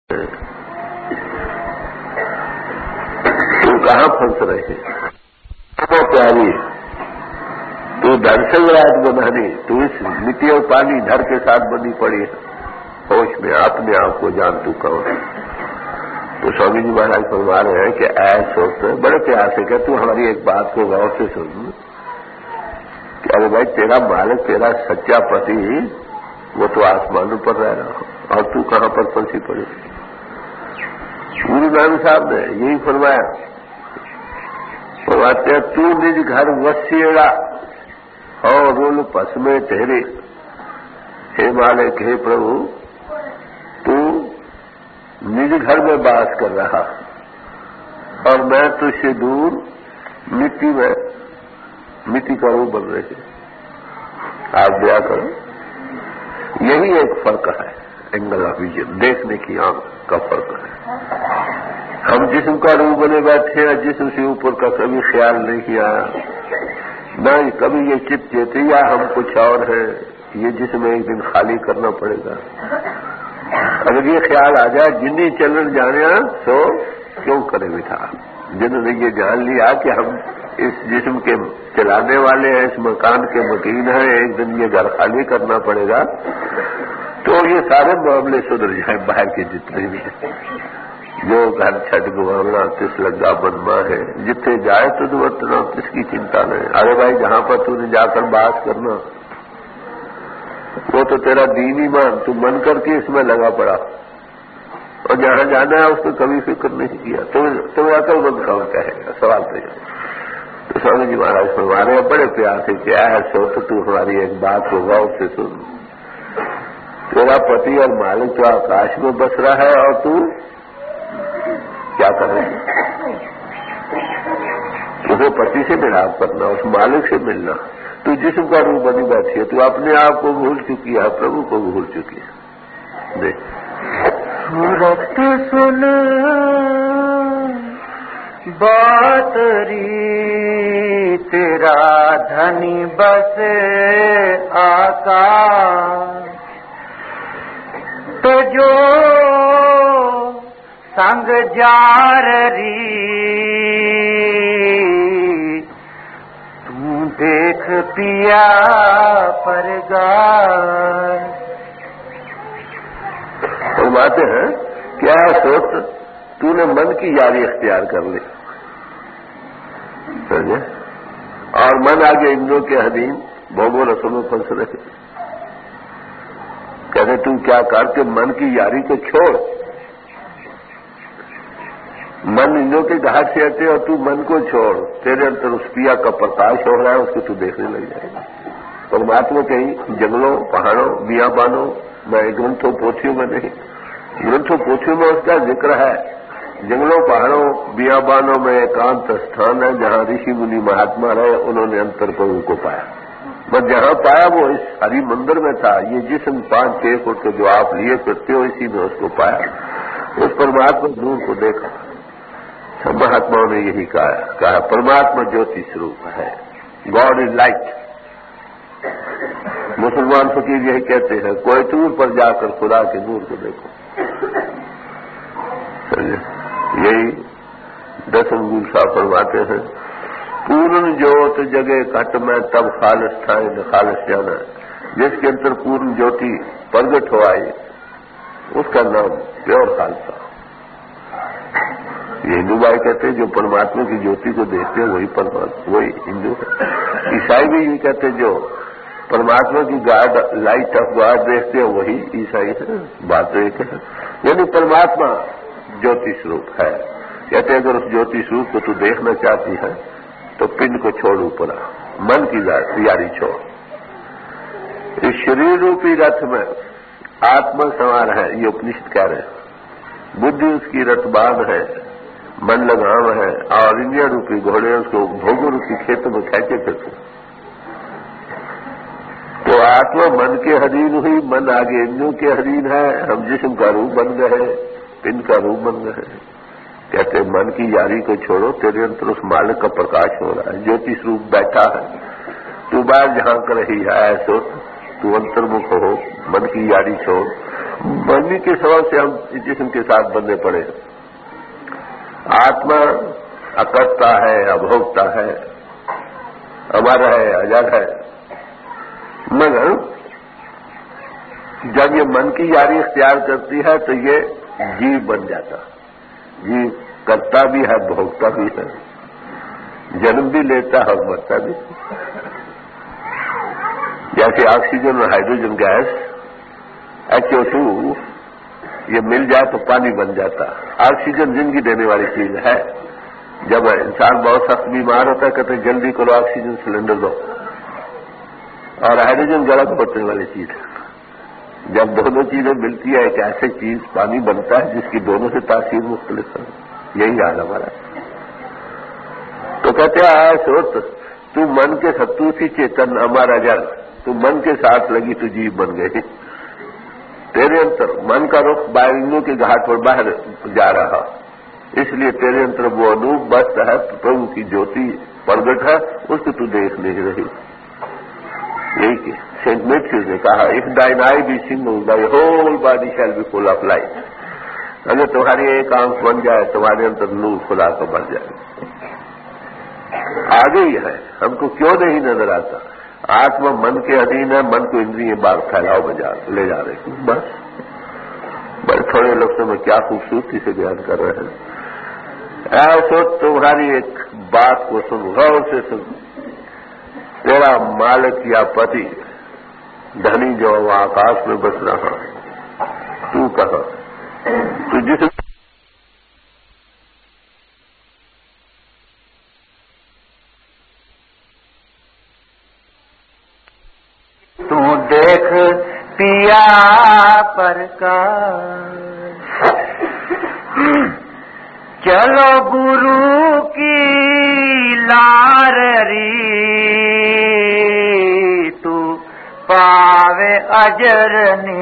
تو کہاں پھنس رہے تو پیاری تو دھر سے رات بنانی تو اس مٹی اور پانی دھر کے ساتھ بنی پڑی ہے ہوش میں اپنے آپ کو جان تو کون ہے. تو سوامی جی مہاراج فرما رہے ہیں کہ ایسے ہوتے ہیں بڑے پیار سے کہ تو ہماری ایک بات کو غور سے سن کہ ارے بھائی تیرا مالک تیرا سچا پتی وہ تو آسمانوں پر رہ رہا اور تو کہاں پر پھنسی پڑی. گرو نانک صاحب نے یہی فرمایا فرماتے ہیں تو نج گھر وسیڑا ہو رول پس میں ٹھہرے. ہے مالک ہے پربھو تو نج گھر میں باس کر رہا اور میں تجھ سے دور مٹی میں مٹی کا روح بن رہے. آپ دیا کرو یہی ایک فرق ہے اینگل آف ویژن دیکھنے کی آنکھ کا فرق ہے. ہم جسم کا روح بنے بیٹھے ہیں جسم سے اوپر کا کبھی خیال نہیں کیا نہ کبھی یہ چت چیتے یا ہم کچھ اور ہیں یہ جسم ایک دن خالی کرنا پڑے گا. اگر یہ خیال آ جائے جنہیں چلن جانے تو کیوں کرے بٹھا جنہوں نے یہ جان لیا کہ ہم اس جسم کے چلانے والے ہیں اس مکان کے مکین ہیں ایک دن یہ گھر خالی کرنا پڑے گا تو یہ سارے معاملے سدھر جائیں باہر کے جتنے بھی ہیں. جو گھر چھٹ گوانا تس لگا بنما ہے جتنے جائے تو ورتنا کس کی چنتا نہیں. ارے بھائی جہاں پر تو نے جا کر بات کرنا وہ تو تیرا دین ہی مان تو من کر کے اس میں لگا پڑا اور جہاں جانا ہے اس کو کبھی فکر نہیں کیا تو عقل مند کون کہے گا سوال تو یہ. تو سوامی جی مہاراج فرما رہے ہیں بڑے پیار سے کیا ہے سو تو ہماری ایک بات کو غور سے سن. تیرا پتی اور مالک تو آکاش میں بس رہا ہے اور تو کیا کرے تجھے پتی سے ملاپ کرنا اس مالک سے ملنا تو جسم کا روح بنی بیٹھی ہے تو اپنے آپ کو بھول چکی ہے پربھو کو بھول چکی ہے. دیکھ صورت سن بات ری تیرا دھنی بس آکاش تو جو سنگ جار ری تو دیکھ پیا پرگار. فرماتے ہیں کیا سوچ تو نے من کی یاری اختیار کر لی سمجھے اور من آگے اندروں کے حدیم بھوگو رسوں میں پھنس رہے. کہتے تو کیا کر کے من کی یاری کو چھوڑ. من اندروں کے گھاٹ سے آتے اور تو من کو چھوڑ تیرے اندر اس پیا کا پرکاش ہو رہا ہے اس کو تو دیکھنے لگ جائے گا. پرماتما کہیں جنگلوں پہاڑوں بیابانوں میں گرنتھوں پوتھیوں میں نہیں گرنتھوں پوتھیوں میں اس کا ذکر ہے. جنگلوں پہاڑوں بیابانوں میں ایکانت استھان ہے جہاں رشی منی مہاتما رہے انہوں نے انتر پر ان کو پایا. بس جہاں پایا وہ اس ہری مندر میں تھا. یہ جسم 5-6 فٹ کے جو آپ لیے پھرتے ہو اسی میں اس کو پایا اس پرماتما نور کو دیکھا. مہاتماؤں نے یہی کہا پرماتما جوتی سوروپ ہے گاڈ از لائٹ. مسلمان فقیر یہی کہتے ہیں کوئی ٹور پر جا کر خدا کے نور کو دیکھو. یہی دسم گرو صاحب فرماتے ہیں پورن جوت جگہ کٹ میں تب خالص تھا خالص جانا. جس کے اندر پورن جوتی پرگٹ ہو آئی اس کا نام پیور خالصہ. یہ ہندو بھائی کہتے ہیں جو پرماتما کی جوتی کو دیکھتے ہیں وہی پرماتما وہی ہندو ہے. عیسائی بھی یہ کہتے ہیں جو پرماتما کی گاڈ لائٹ آف گاڈ دیکھتے ہیں وہی عیسائی ہے. بات تو ایک ہے یعنی پرماتما جوتی سوروپ ہے. کہتے ہیں اگر اس جوتی سوروپ کو تو دیکھنا چاہتی ہے تو پنڈ کو چھوڑ اوپر من کی یاری چھوڑ. اس شریر روپی رتھ میں آتما سوار ہے یہ اپنشد کہہ رہے ہیں. بدھی اس کی رتبان ہے من لگام ہے اور انڈیا روپی گھوڑے اس کو بھوگو روپی کھیتوں میں کھینچے پھرتے. تو آتما من کے حدین ہوئی من آگے انجوں کے حدین ہے. ہم جسم کا روح بن گئے پنڈ کا روح بن گئے. کہتے ہیں من کی یاری کو چھوڑو تیرے اندر اس مالک کا پرکاش ہو رہا ہے جوتی سوروپ بیٹھا ہے. تو باہر جہاں کر رہی ہے ایسو تو انترمکھ ہو من کی یاری چھوڑ बंदी के सबब से हम इस जिस्म के साथ बंधे पड़े हैं। आत्मा अकर्ता है, अभोक्ता है, अमर है, अजर है, मगर जब ये मन की यारी इख्तियार करती है तो ये जीव बन जाता। जीव करता भी है, भोगता भी है, जन्म भी लेता है और मरता भी। जैसे ऑक्सीजन और हाइड्रोजन गैस HO2 ये मिल जाए तो पानी बन जाता। ऑक्सीजन जिंदगी देने वाली चीज है। जब इंसान बहुत सख्त बीमार होता है कहते हैं जल्दी करो ऑक्सीजन सिलेंडर दो, और हाइड्रोजन गलत बचने वाली चीज है। जब दोनों चीजें मिलती है एक ऐसी चीज पानी बनता है जिसकी दोनों से तासीर मुख्तलिफ है। यही हाल हमारा। तो कहते हैं सोच तू मन के सत्तू सी चेतन अमर अजर, तू मन के साथ लगी तो जीव बन गई। तेरे अंतर मन का रुख बारिंदों के घाट पर बाहर जा रहा, इसलिए तेरे अंतर वो अनूप बस्त है, प्रभु की ज्योति प्रगट है, उसको तू देख नहीं रही। यही कि सेंट मैथ्यूज ने कहा, if thine eye be single thy whole body shall be full of light. अगर तुम्हारी एक आंख बन जाए तुम्हारे अंदर नूर खुदा को बढ़ जाए। आगे ही है, हमको क्यों नहीं नजर आता। आत्मा मन के अधीन है, मन को इंद्रिय बार फैलाव में ले जा रहे हैं। बस बड़े थोड़े लफ्जों में क्या खूबसूरती से बयान कर रहे हैं। ऐसो तुम्हारी एक बात को सुन, गौर से सुन। तेरा मालिक या पति धनी जो आकाश में बस रहा, तू कहा तू जिस तू देख पिया पर का, चलो गुरु की लाररी, तू पावे अजर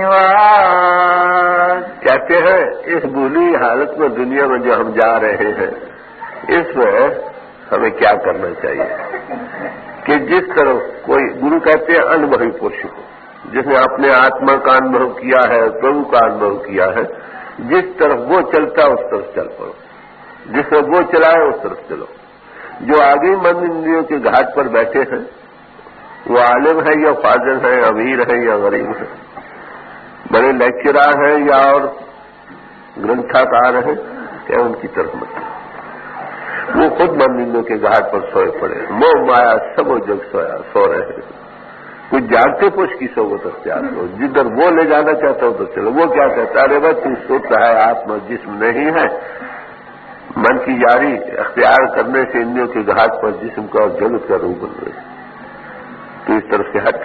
निवास। कहते हैं इस बुरी हालत में दुनिया में जो हम जा रहे हैं, इसमें हमें क्या करना चाहिए कि जिस तरह कोई गुरु कहते हैं अनुभवी पुरुष को, जिसने अपने आत्मा का अनुभव किया है, प्रभु का अनुभव किया है, जिस तरफ वो चलता उस तरफ चल पड़ो, जिस तरफ वो चलाए उस तरफ चलो। जो आगे मन इंद्रियों के घाट पर बैठे हैं वो आलिम है या फाजिल है, अमीर है या गरीब है, बड़े लेक्चरर हैं या और ग्रंथकार हैं, क्या उनकी तरफ मत। वो खुद मन इंद्रियों के घाट पर सोए पड़े, मोह माया सब जग सोया सो रहे हैं। कुछ जागते पुरुष की सोबत अख्तियार करो, जिधर वो ले जाना चाहता हो तो चलो। वो क्या कहता है, अरे भाई तू सोता है, आत्मा जिस्म नहीं है। मन की यारी अख्तियार करने से इंद्रियों के घाट पर जिस्म का और जगत का रूप बन रहे, तो इस तरफ से हट।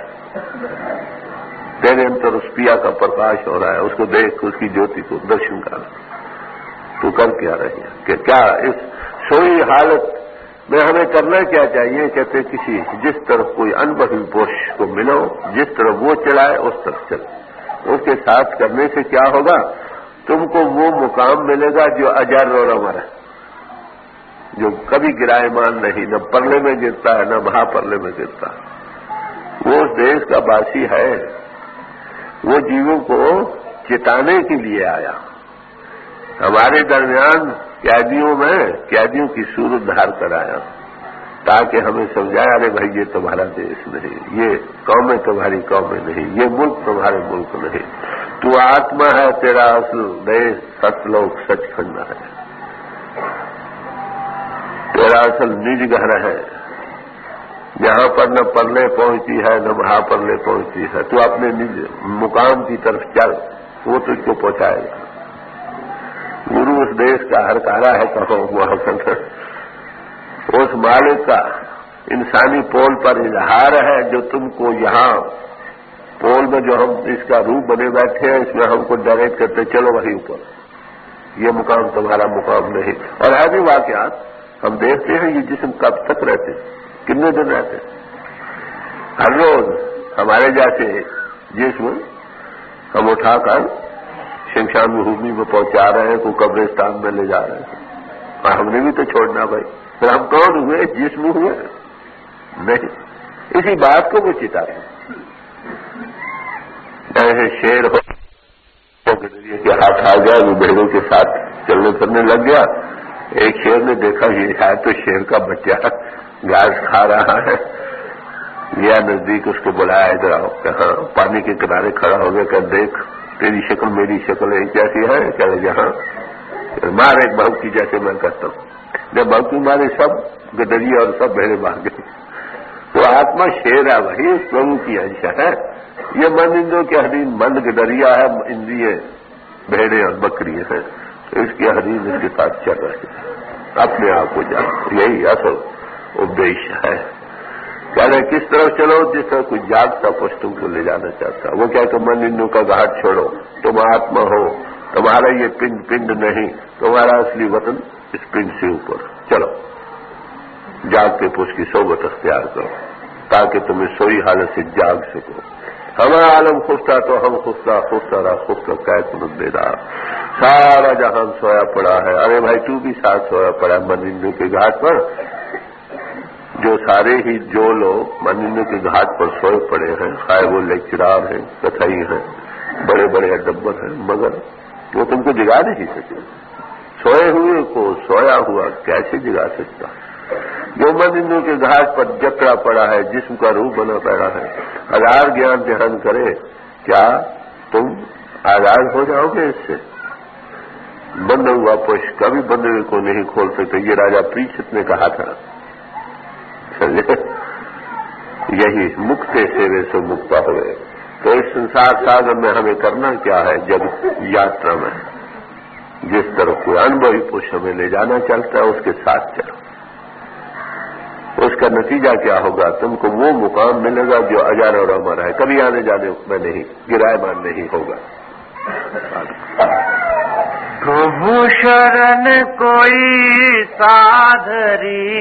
तेरे अंदर उस पिया का प्रकाश हो रहा है, उसको देख, उसकी ज्योति को दर्शन कर। तू कर क्या रही है कि क्या इस सोई हालत में हमें करना क्या चाहिए। कहते किसी जिस तरफ कोई अनुभवी पुरुष को मिलो, जिस तरफ वो चलाए उस तरफ चलो। उसके साथ करने से क्या होगा, तुमको वो मुकाम मिलेगा जो अजर और अमर है, जो कभी गिरायमान नहीं, न परले में गिरता है न महापरले में गिरता है। वो उस देश का वासी है, वो जीवों को चिताने के लिए आया। हमारे दरमियान कैदियों में कैदियों की सूरत धार कर आया, ताकि हमें समझाया, अरे भाई ये तुम्हारा देश नहीं, ये कौमें तुम्हारी कौमें नहीं, ये मुल्क तुम्हारे मुल्क नहीं। तू आत्मा है, तेरा असल देश सतलोक सचखंड है, तेरा असल निज घर है, जहां पर न परले पहुंची है न महापरले पहुंची है। तू अपने निज मुकाम की तरफ चल, वो तुझको पहुंचाएगा। गुरु उस देश का हरकारा है, कहो वह उस मालिक का इंसानी पोल पर इजहार है, जो तुमको यहाँ पोल में जो हम इसका रूप बने बैठे हैं, इसमें हमको डायरेक्ट करते चलो वहीं ऊपर, ये मुकाम तुम्हारा मुकाम नहीं। और है भी वाकयात हम देखते हैं, ये जिस्म कब तक रहते, कितने दिन रहते। हर रोज हमारे जैसे जिस्म हम उठाकर शमशान भूमि में पहुंचा रहे हैं, को कब्रिस्तान में ले जा रहे हैं, और हमने भी तो छोड़ना भाई। फिर हम कौन हुए, जिस्म हुए नहीं। इसी बात को वो चिताते, ऐसे शेर हो گڈریے کے ہاتھ آ گیا، وہ بھیڑوں کے ساتھ چلنے پھرنے لگ گیا. ایک شیر نے دیکھا یہ ہے تو شیر کا بچہ گھاس کھا رہا ہے، گیا نزدیک، اس کو بلایا ادھر آؤ. کہاں پانی کے کنارے کھڑا ہو گیا کہ دیکھ تیری شکل میری شکل ایک جیسی ہے. کہ جہاں مار ایک بہو کی جیسے میں کرتا ہوں. جب بہو کی مارے سب گڈریے اور سب بھیڑے بھاگ گئے. تو آتما شیر ہے، وہی اس پربھو کی انش ہے. یہ من اندروں کے حدین مند گڈریا ہے، اندریے بھیڑے اور بکری ہیں. اس کی حدیث اس کے ساتھ چل رہے ہیں. اپنے آپ کو جان، یہی اصل اپدیش ہے. کہہ رہے کس طرح چلو جس طرح کوئی جاگتا پش تم کو لے جانا چاہتا. وہ کہہ کہ من انوں کا گھاٹ چھوڑو، تم آتما ہو، تمہارا یہ پنڈ پنڈ نہیں، تمہارا اصلی وطن اس پنڈ سے اوپر. چلو جاگ کے پش کی صحبت اختیار کرو تاکہ تم اس سوئی حالت سے جاگ سکو. ہمارا عالم خفتہ تو ہم خفتہ، خفتہ رہا خفتہ کیسے دے رہا. سارا جہان سویا پڑا ہے. ارے بھائی تو بھی ساتھ سویا پڑا ہے منندو کے گھاٹ پر. جو سارے ہی جو لوگ منندو کے گھاٹ پر سوئے پڑے ہیں، خواہ وہ لیکچرار ہیں، کتھائی ہیں، بڑے بڑے ادبر ہیں، مگر وہ تم کو جگا نہیں سکے. سوئے ہوئے کو سویا ہوا کیسے جگا سکتا. جو منندو کے گھاٹ پر جکڑا پڑا ہے، جسم کا روح بنا پڑا ہے، ہزار گیان دھیان کرے، کیا تم آزاد ہو جاؤ گے اس سے؟ بند ہوا پش کبھی بندے کو نہیں کھول سکتے. یہ راجا پریچت نے کہا تھا. سمجھے؟ یہی مکتے سیوے سے مکتا ہوئے. تو اس سنسار ساگر میں ہمیں کرنا کیا ہے؟ جب یاترا میں جس طرح کوئی انبھوی پش ہمیں لے جانا چلتا ہے اس کے ساتھ چلو. اس کا نتیجہ کیا ہوگا؟ تم کو وہ مقام ملے گا جو اجر اور امر ہے، کبھی آنے جانے میں نہیں، گرائمان نہیں ہوگا. پربھو شرن کوئی سادھری،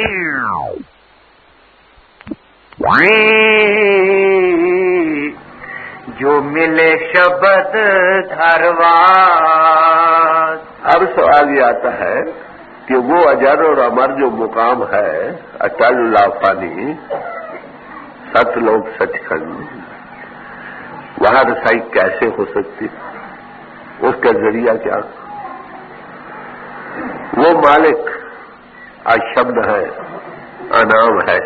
جو ملے شبد دھرواس. اب سوال یہ آتا ہے کہ وہ اجر اور امر جو مقام ہے، اٹل لافانی، ست لوک سچ کھنڈ، وہاں رسائی کیسے ہو سکتی؟ اس کا ذریعہ کیا؟ وہ مالک آج شبد ہے، انام ہے،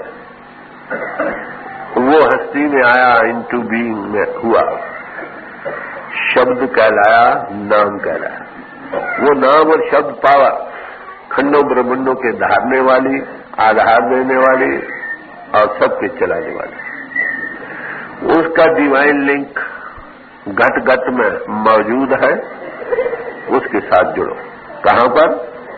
وہ ہستی میں آیا، انٹو بینگ میں ہوا، شبد کہلایا، نام کہلایا. وہ نام اور شبد پاور کھنڈوں برہمنڈوں کے دھارنے والی، آدھار دینے والی اور سب کے چلانے والی. اس کا ڈیوائن لنک گھٹ گھٹ میں موجود ہے. اس کے ساتھ جڑو. کہاں پر؟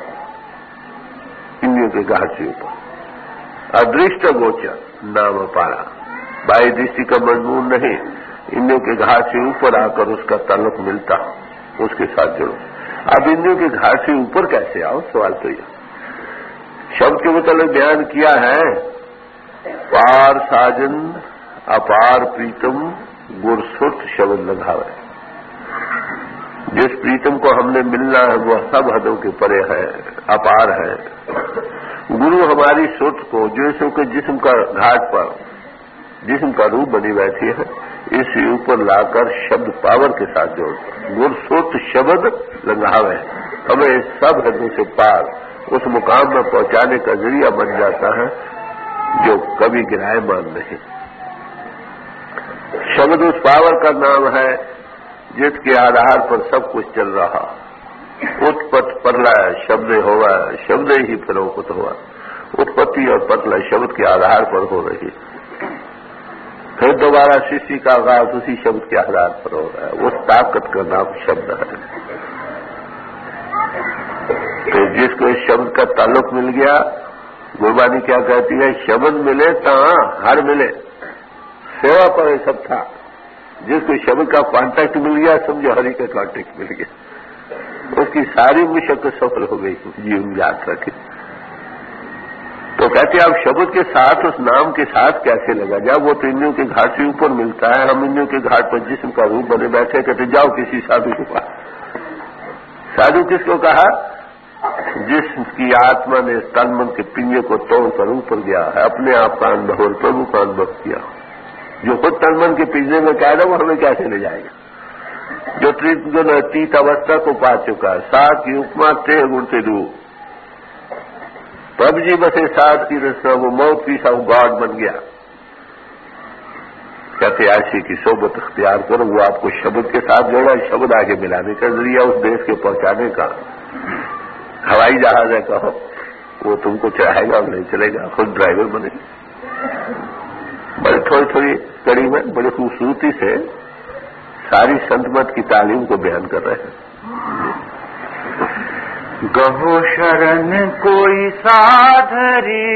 انیوں کے گھاٹ سے اوپر. ادرشٹ گوچر نام پارا، بائی دشتی کا مضمون نہیں. انیوں کے گھاٹ سے اوپر آ کر اس کا تعلق ملتا، اس کے ساتھ جڑو. اب انیوں کے گھاٹ سے اوپر کیسے آؤ؟ سوال تو یہ. شبد کے متعلق بیان کیا ہے، پار ساجن اپار پریتم گر سٹ شبد لگاوے. جس پریتم کو ہم نے ملنا ہے وہ سب حدوں کے پرے ہے، اپار ہے. گرو ہماری سٹ کو جو کہ جسم کا گھاٹ پر جسم کا روح بنی بیٹھی ہے، اس سے اوپر لا کر شبد پاور کے ساتھ جوڑتا. گر سوت شبد لگاوے ہمیں اس سب حدوں سے پار اس مقام میں پہنچانے کا ذریعہ بن جاتا ہے جو کبھی گرائے مان نہیں. شبد اس پاور کا نام ہے جس کے آدھار پر سب کچھ چل رہا. اتپت پرلہ شبد ہوا، شبد ہی پھروکت ہوا. اتپتی اور پتلا شبد کے آدھار پر ہو رہی، پھر دوبارہ سৃষ্ٹی کا آغاز اسی شبد کے آدھار پر ہو رہا ہے. اس طاقت کا نام شبد ہے. تو جس کو اس شبد کا تعلق مل گیا، گربانی کیا کہتی ہے؟ شبد ملے تو ہر ملے، سیوا پر سب تھا. جس کو شبد کا کانٹیکٹ مل گیا، سمجھو ہری کا کانٹیکٹ مل گیا. اس کی ساری مشقت سفل ہو گئی جیون یاترا کی. تو کہتے ہیں اب شبد کے ساتھ اس نام کے ساتھ کیسے لگا جائے؟ وہ تو انیوں کے گھاٹ سے اوپر ملتا ہے. ہم انیوں کے گھاٹ پر جسم کا روپ بنے بیٹھے، کہتے جاؤ کسی سادھو کے پاس. سادھو کس کو کہا؟ جس کی آتما نے تن من کے پنجے کو توڑ کر اوپر گیا ہے، اپنے آپ کا انبھو پربھو کا انبھو کیا. جو خود تن من کے پنجے میں قید ہے وہ ہمیں کیسے لے جائے گا؟ जो त्रिगुण अतीत अवस्था को पा चुका है, सात युग्मा तेह गुण से दूर, प्रभु जी बसे सात की रचना, वो माउथ पीस ऑफ गॉड बन गया। कहते ऐसी की सोबत अख्तियार करो, वो आपको शब्द के साथ जोड़ा, शब्द आगे मिलाने का जरिया उस देश के पहुंचाने का। हवाई जहाज है कहो, वो तुमको चढ़ाएगा और नहीं चलेगा, खुद ड्राइवर बने। बड़े थोड़ी थोड़ी कड़ी में बड़ी खूबसूरती से सारी संत मत की तालीम को बयान कर रहे हैं। गहो शरण कोई साधरी,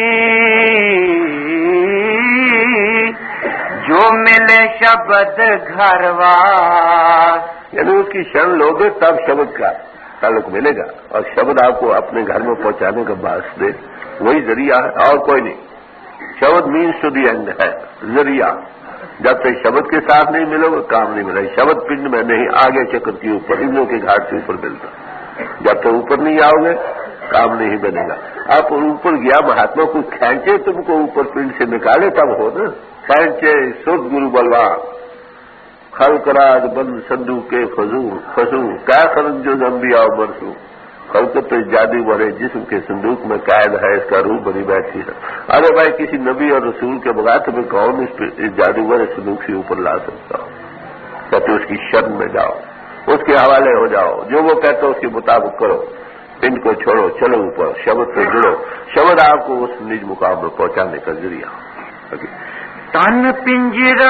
जो मिले शब्द घरवास। यानी उसकी शरण लोगे तब शब्द का ताल्लुक मिलेगा, और शब्द आपको अपने घर में पहुंचाने का बास दे, वही जरिया है और कोई नहीं। शब्द मीन्स टू दी एंड है, जरिया। जब तक शब्द के साथ नहीं मिलोगे काम नहीं मिलेगा। शब्द पिंड में नहीं, आगे चक्र के ऊपर, इंद्रों के घाट से ऊपर मिलता। जब तक ऊपर नहीं आओगे काम नहीं बनेगा। आप ऊपर गया महात्मा को खींचे, तुमको ऊपर पिंड से निकाले तब हो ना। खींचे सुध गुरु बलवान, खलकराज बंद संदू के फसू क्या खरन जो जम्बी आओ बरसू। खलकत तो जादू भरे जिस्म के संदूक में कैद है, इसका रूप बनी बैठी है। अरे भाई, किसी नबी और रसूल के बगैर तुम्हें कौन इस जादू भरे संदूक से ऊपर ला सकता हो। कहते उसकी शरण में जाओ, उसके हवाले हो जाओ, जो वो कहते हो उसके मुताबिक करो, इनको छोड़ो, चलो ऊपर, शब्द से जुड़ो। शब्द आपको उस निज मुकाम में पहुंचाने का जरिया। तन पिंजरा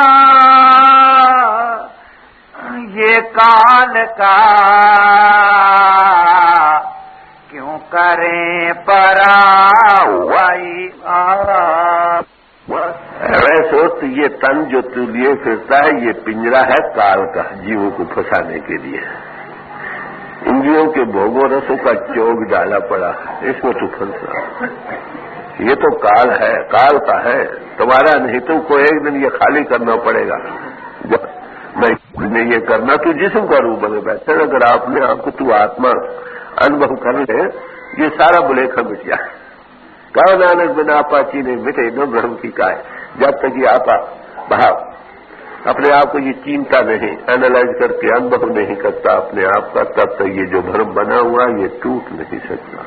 ये काल का, क्यों करें पराई आप। मैं सोचती ये तन जो तू लिए फिरता है, ये पिंजरा है काल का, जीवों को फंसाने के लिए। इंद्रियों के भोगों रसों का चोग डाला पड़ा, इसमें तू फंस रहा। ये तो काल है, काल का है, तुम्हारा नहीं। तुमको एक दिन ये खाली करना पड़ेगा। जब मैं ये करना, तू जिस्म का रूप बने बैठे। अगर आपने आपको तू आत्मा अनुभव कर ले, ये सारा बुलेखा मिट जाए। कहो नानक बिना पाची नहीं मिटे न ब्रह्म की काय। जब तक ये आपा भाव अपने आप को ये चिंता नहीं, एनालाइज करके अनुभव नहीं करता अपने आप का, तब तक ये जो भ्रम बना हुआ ये टूट नहीं सकता।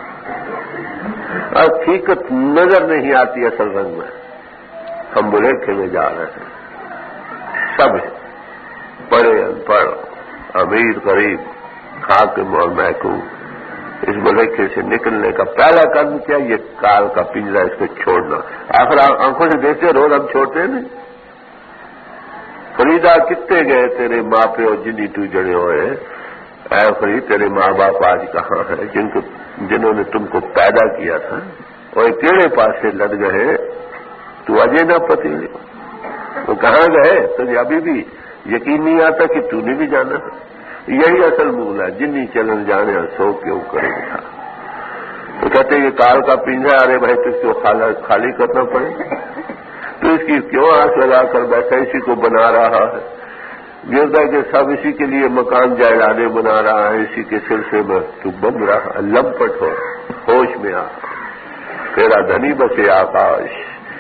हकीकत नजर नहीं आती असल रंग में। हम बुलेखे में जा रहे हैं, सब है, बड़े अनपढ़, अमीर गरीब, हाकिम और महकूम। इस बुलेखे से निकलने का पहला कदम क्या? ये काल का पिंजरा, इसको छोड़ना। आखिर आंखों से देखते रोज हम छोड़ते नहीं। फरीदा कितने गए तेरे माँ प्यो जिन्नी तू जड़े हुए। ऐ फरीद, तेरे माँ बाप आज कहाँ है जिन्होंने तुमको पैदा किया था, और तेरे पास से लड़ गए, तू अजय न पति। वो कहाँ गए तुझे अभी भी यकीन नहीं आता कि तूने भी जाना। यही असल मूल है, जिन्नी चलन जाने और सो क्यों करेगा। तो कहते ये काल का पिंजरा, अरे भाई तुझको खाली करना पड़े, तो इसकी क्यों आस लगाकर बैठा, इसी को बना रहा है। गिरदा के सब इसी के लिए मकान जायदादे बना रहा है, इसी के सिलसिले में तू बन रहा। लंपट हो, होश में आ, तेरा धनी बसे आकाश,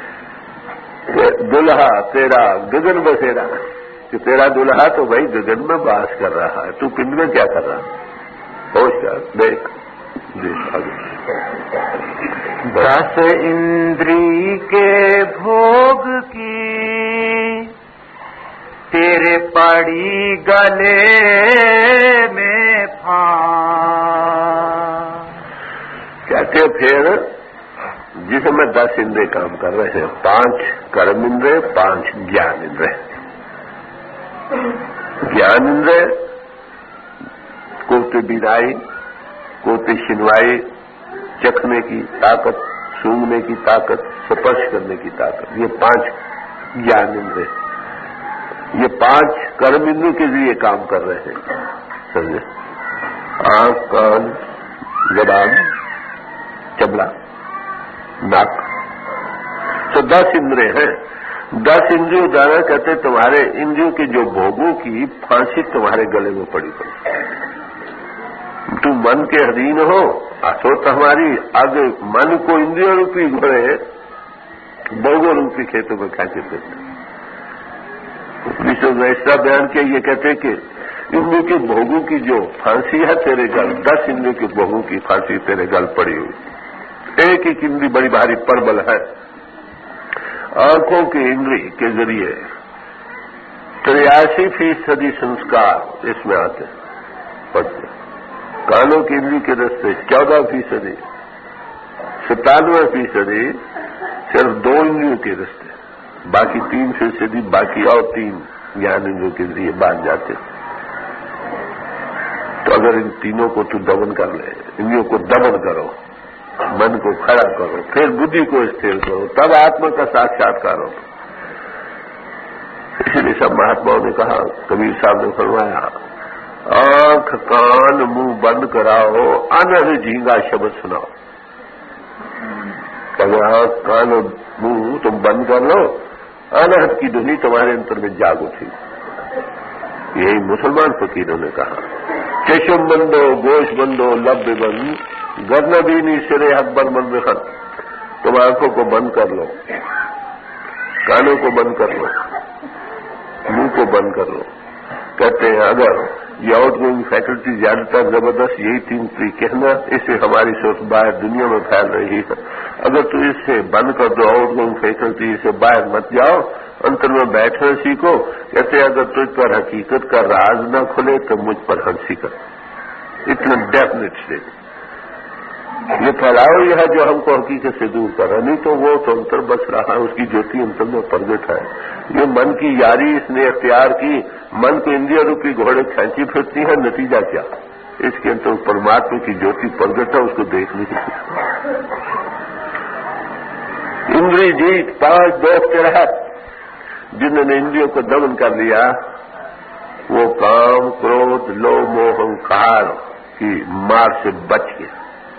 दुल्हा तेरा गगन बसेरा। कि तेरा दुल्हा तो भाई गगन में वास कर रहा है, तू पिंड में क्या कर रहा है? होश कर, देख दस इंद्री के भोग की तेरे पड़ी गले में फांस। कहते फिर जिसमें 10 इंद्रिय काम कर रहे हैं, 5 कर्म इंद्रिय, 5 ज्ञान इंद्रिय। ज्ञान इंद्रिय कोते बिनाई, कोते शिनवाई, चखने की ताकत, सूंघने की ताकत, स्पर्श करने की ताकत, ये 5 ज्ञान इंद्रिय। ये 5 कर्म इंद्रियों के लिए काम कर रहे हैं, समझे? आंख, कान, जबान, चमड़ा, नाक, तो 10 इंद्रिय हैं। 10 इंद्रियों द्वारा कहते तुम्हारे इंद्रियों के जो भोगों की फांसी तुम्हारे गले में पड़ी पड़ी। तू मन के अधीन हो, असोत हमारी आगे मन को इंद्रियों रूपी घोड़े भोगों रूपी खेतों में खेचे फिरते। उपनिषद में ऐसा बयान किया, ये कहते कि इंद्रियों के भोगों की जो फांसी है तेरे गल, 10 इंद्रियों के भोगों की फांसी तेरे गल पड़ी हुई, एक एक इंद्री बड़ी भारी परबल है। आंखों के इंद्री के जरिए 83% संस्कार इसमें आते पड़ते। कानों की इंद्री के रस्ते 14%, 97% सिर्फ 2 इंद्रियों के रस्ते, बाकी 3% बाकी और 3 ज्ञान इंद्रियों के जरिए बांध जाते। तो अगर इन तीनों को तू दमन कर ले, इंद्रियों को दमन करो, मन को खड़ा करो, फिर बुद्धि को स्थिर करो, तब आत्मा का साक्षात्कार हो। इसलिए सब महात्माओं ने कहा, कबीर साहब ने फरमाया, आंख कान मुंह बंद कराओ, अनहद झींगा शब्द सुनाओ। अगर आंख कान और मुंह तुम बंद कर लो, अनहद की ध्वनि तुम्हारे अंतर में जाग उठी। यही मुसलमान फकीरों ने कहा, चशम बंदो गोश बंदो लब्ब बंद गर्नबीनी सिरे अकबर मन में खत। तुम आंखों को बंद कर लो, कानों को बंद कर लो, मुंह को बंद कर लो। कहते हैं अगर ये आउट गोइंग फैकल्टी ज्यादातर जबरदस्त यही 3 तरीके हैं ना, इससे हमारी सोच बाहर दुनिया में फैल रही है। अगर तू इससे बंद कर दो आउट गोइंग फैकल्टी से बाहर मत जाओ, अंतर में बैठना सीखो। कहते अगर तुझ पर हकीकत का राज न खुले तो मुझ पर हंसी कर। इतना डेफिनेट से ये फैलाओ यह है जो हमको हकीकत से दूर कर रहा, नहीं तो वो तो अंतर बस रहा है, उसकी ज्योति अंतर में प्रगट है। ये मन की यारी इसने अख्तियार की, मन को इंद्रिय रूपी घोड़े खींची फिरती है, नतीजा क्या? इसके अंतर परमात्मा की ज्योति प्रगट है, उसको देख नहीं सकता। इंद्रिय जीत 5 दोष के रहत, जिन्होंने इंद्रियों को दमन कर लिया, वो काम क्रोध लोभ मोह अहंकार की मार से बच गया।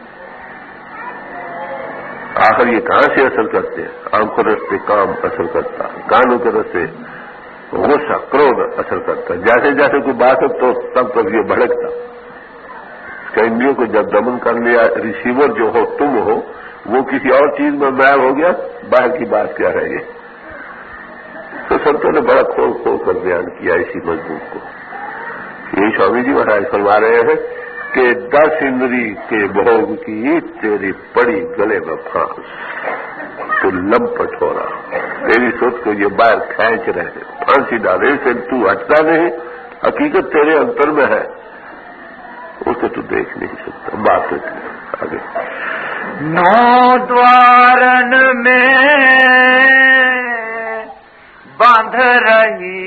आखिर ये कहां से असर करते हैं? आंखों रस्ते काम असर करता, कानों के रस्ते गुस्सा क्रोध असर करता। जैसे जैसे कोई बात हो तो तब ये भड़कता। इसका इंद्रियों को जब दमन कर लिया, रिसीवर जो हो तुम हो, वो किसी और चीज में मैल हो गया, बाहर की बात क्या रह गई। तो संतों ने बड़ा खोल खोल कर बयान किया इसी मजबूत को। यही स्वामी जी महाराज फरमा रहे हैं कि 10 इंद्री के भोग की तेरी पड़ी गले में फांस, तो लंपट हो रहा, तेरी सोच को ये बाहर खींच रहे, फांसी डाले से तू हटता नहीं, हकीकत तेरे अंतर में है, उसको तू देख नहीं सकता। बात आगे 9 द्वारन में बांध रही,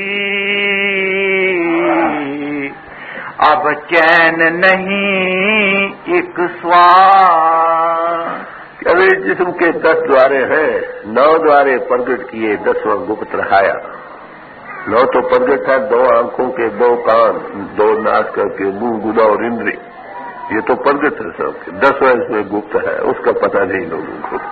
अब चैन नहीं एक स्वार। अरे जिस्म के 10 द्वारे हैं, 9 द्वारे प्रगट किए, 10वां गुप्त रहाया। 9 तो प्रगट है, 2 आंखों के, 2 कान, 2 नाक के, मुंह गुदा और इंद्री, ये तो प्रगट है सबके। 10वां इसमें गुप्त है, उसका पता नहीं लोगों को।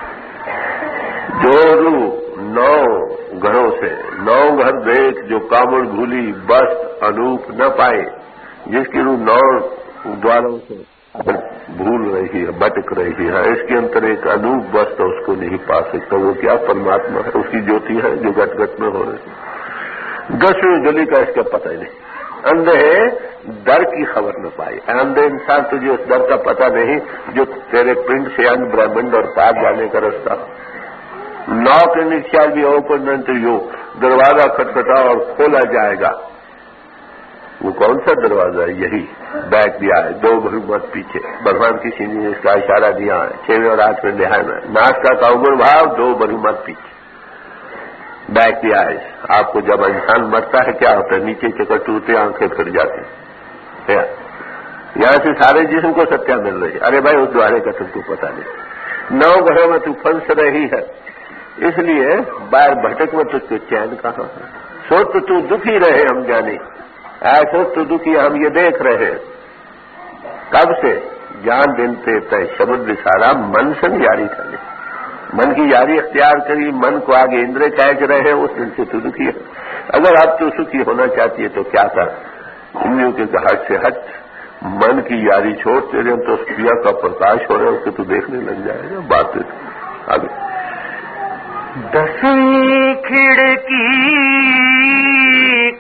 जो रूह 9 घरों से 9 घर देख, जो कामड़ भूली बस अनूप न पाए, जिसकी रूह 9 द्वारों से भूल रही है, भटक रही है, इसके अंतर एक अनूप वस्तु उसको नहीं पा सकता। वो क्या? परमात्मा है, उसकी ज्योति है जो घट घट में हो रही। 10वीं गली का इसका पता ही नहीं। अंधे दर की खबर न पाई। अंधे इंसान तुझे उस दर का पता नहीं जो तेरे पिंड से अंग ब्रह्मांड और पार जाने का रास्ता। नॉक इनिशियल भी ओपन टू यू, दरवाजा खटखटा और खोला जाएगा। वो कौन सा दरवाजा है? यही बैक दिया है, 2 भर मत पीछे, भगवान किसी ने इसका इशारा दिया है 6वें और 8वें अध्याय में। नाक का काउगुण भाव, 2 भर मत पीछे, बैक दिया है। आपको जब इंसान मरता है क्या होता है? नीचे चक्कर टूटते, आंखें फिर जाती है। यहां से सारे जिस्म को सत्या मिल रही है। अरे भाई उस द्वारे का तुमको पता नहीं। 9 घरों में तू फंस रही है, इसलिए बाहर भटक में तुझको चैन कहां है? सोच तो तू दुखी रहे, हम जाने ऐसा तो दुखी हम ये देख रहे हैं। कब से? ज्ञान देते तय शब्द सारा मन से यारी करने, मन की यारी अख्तियार करी, मन को आगे इंद्र खींच रहे हैं, उस दिन से तो दुखी है। अगर आप तो सुखी होना चाहती है तो क्या कर? इंद्रियों के घाट से हट, मन की यारी छोड़, तेरे तो प्रिया का प्रकाश हो रहा है, उसको तू देखने लग जाएगा। बात आगे 10वीं खिड़की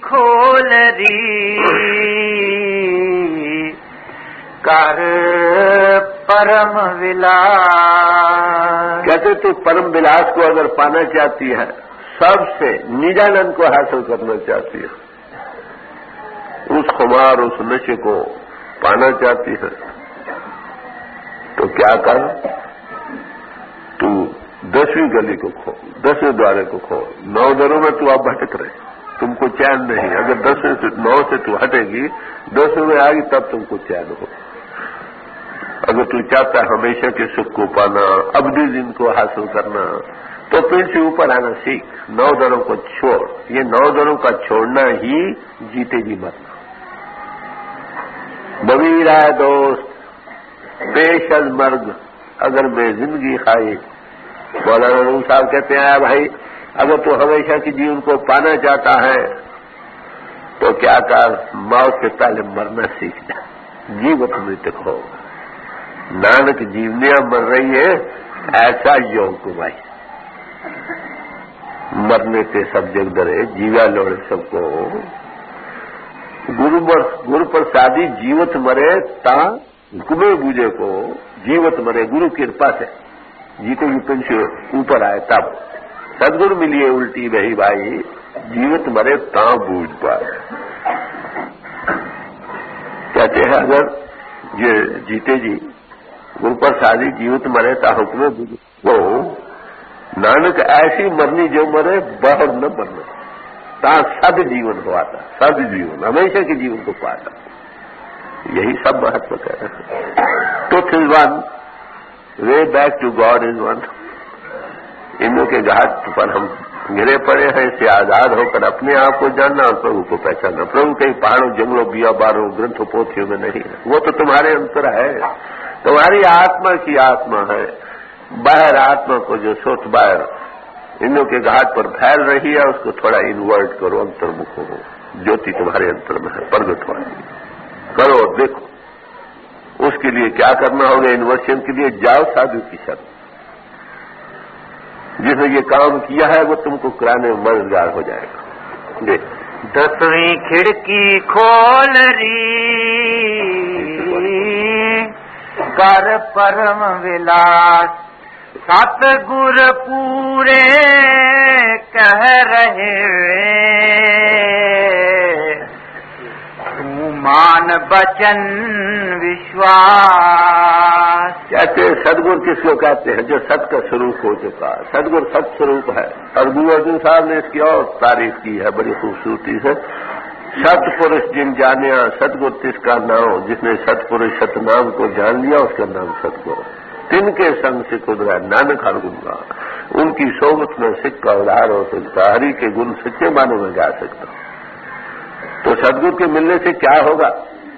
खोलरी कर परम विलास। कहते तू परम विलास को अगर पाना चाहती है, सबसे निजानंद को हासिल करना चाहती है, उस खुमार उस नशे को पाना चाहती है, तो क्या कर, तू 10वीं गली को खो, 10वें द्वारे को खो। 9 दरों में तू अब भटक रहे, तुमको चैन नहीं। अगर 10वें से 9 से तू हटेगी, 10वें में आएगी, तब तुमको चैन हो। अगर तू चाहता है हमेशा के सुख को पाना, अबदी दिन को हासिल करना, तो फिर से ऊपर आना सीख। 9 दरों को छोड़। ये 9 दरों का छोड़ना ही जीते जी मरना। बबीरा दोस्त पेशल मर्ग अगर मैं जिंदगी खाई। मौलाना रूम साहब कहते हैं, भाई अगर तू हमेशा के जीवन को पाना चाहता है तो क्या कर, मौत से पहले मरना सीख जा। जीवत मृतक हो। नानक जीवनियां मर रही है, ऐसा योग को भाई। मरने से सब जग डरे, जीवा लोड़े सबको। गुरु प्रसादी जीवत मरे ता हुक्मे बूझे को। जीवत मरे गुरु कृपा से, जीते जी पिंच ऊपर आए तब। सदगुरु मिलिए उल्टी वही भाई, जीवत मरे ता बूझ पाए। कहते हैं अगर ये जीते जी गुरु प्रसादी जीवित मरे ता हुक्मे बूझे। वो नानक ऐसी मरनी जो मरे बाहर न मरना, ता सद जीवन हुआ था। सद जीवन हमेशा के जीवन को पाता। यही सब महत्व कह रहे हैं। Truth is one, way back to God is one. इनों के घाट पर हम घिरे पड़े हैं, इससे आजाद होकर अपने आप को जानना और प्रभु को पहचानना। प्रभु कहीं पहाड़ों जंगलों बियाबानों ग्रंथों पोथियों में नहीं है, वो तो तुम्हारे अंतर है। तुम्हारी आत्मा की आत्मा है। बाहर आत्मा को जो सोच बाहर इनों के घाट पर फैल रही है, उसको थोड़ा इनवर्ट करो, अंतर्मुख हो। ज्योति तुम्हारे अंतर में है, प्रगट वाली करो, देखो। उसके लिए क्या करना होगा? इन्वर्शन के लिए जाओ साधु की शरण। जिसने ये काम किया है वो तुमको कराने में मददगार हो जाएगा। देख 10वीं खिड़की खोल री कर परम विलास। सतगुर पूरे कह रहे तू मान बचन विश्वास। कहते हैं सदगुरु किसको कहते हैं? जो सत का स्वरूप हो चुका। सदगुरु सत स्वरूप है। और गुरु अर्जुन साहब ने इसकी और तारीफ की है बड़ी खूबसूरती से। सतपुरुष जिन जानिया सतगुरु तिसका नाम। जिसने सतपुरुष सतनाम को जान लिया उसका नाम सतगुरु। तिनके संग से खुदरा नानक हर गुणगा। उनकी सोबत में सिख का उधार हो सकता। हरि के गुण सच्चे मानों में जा सकता। तो सदगुरु के मिलने से क्या होगा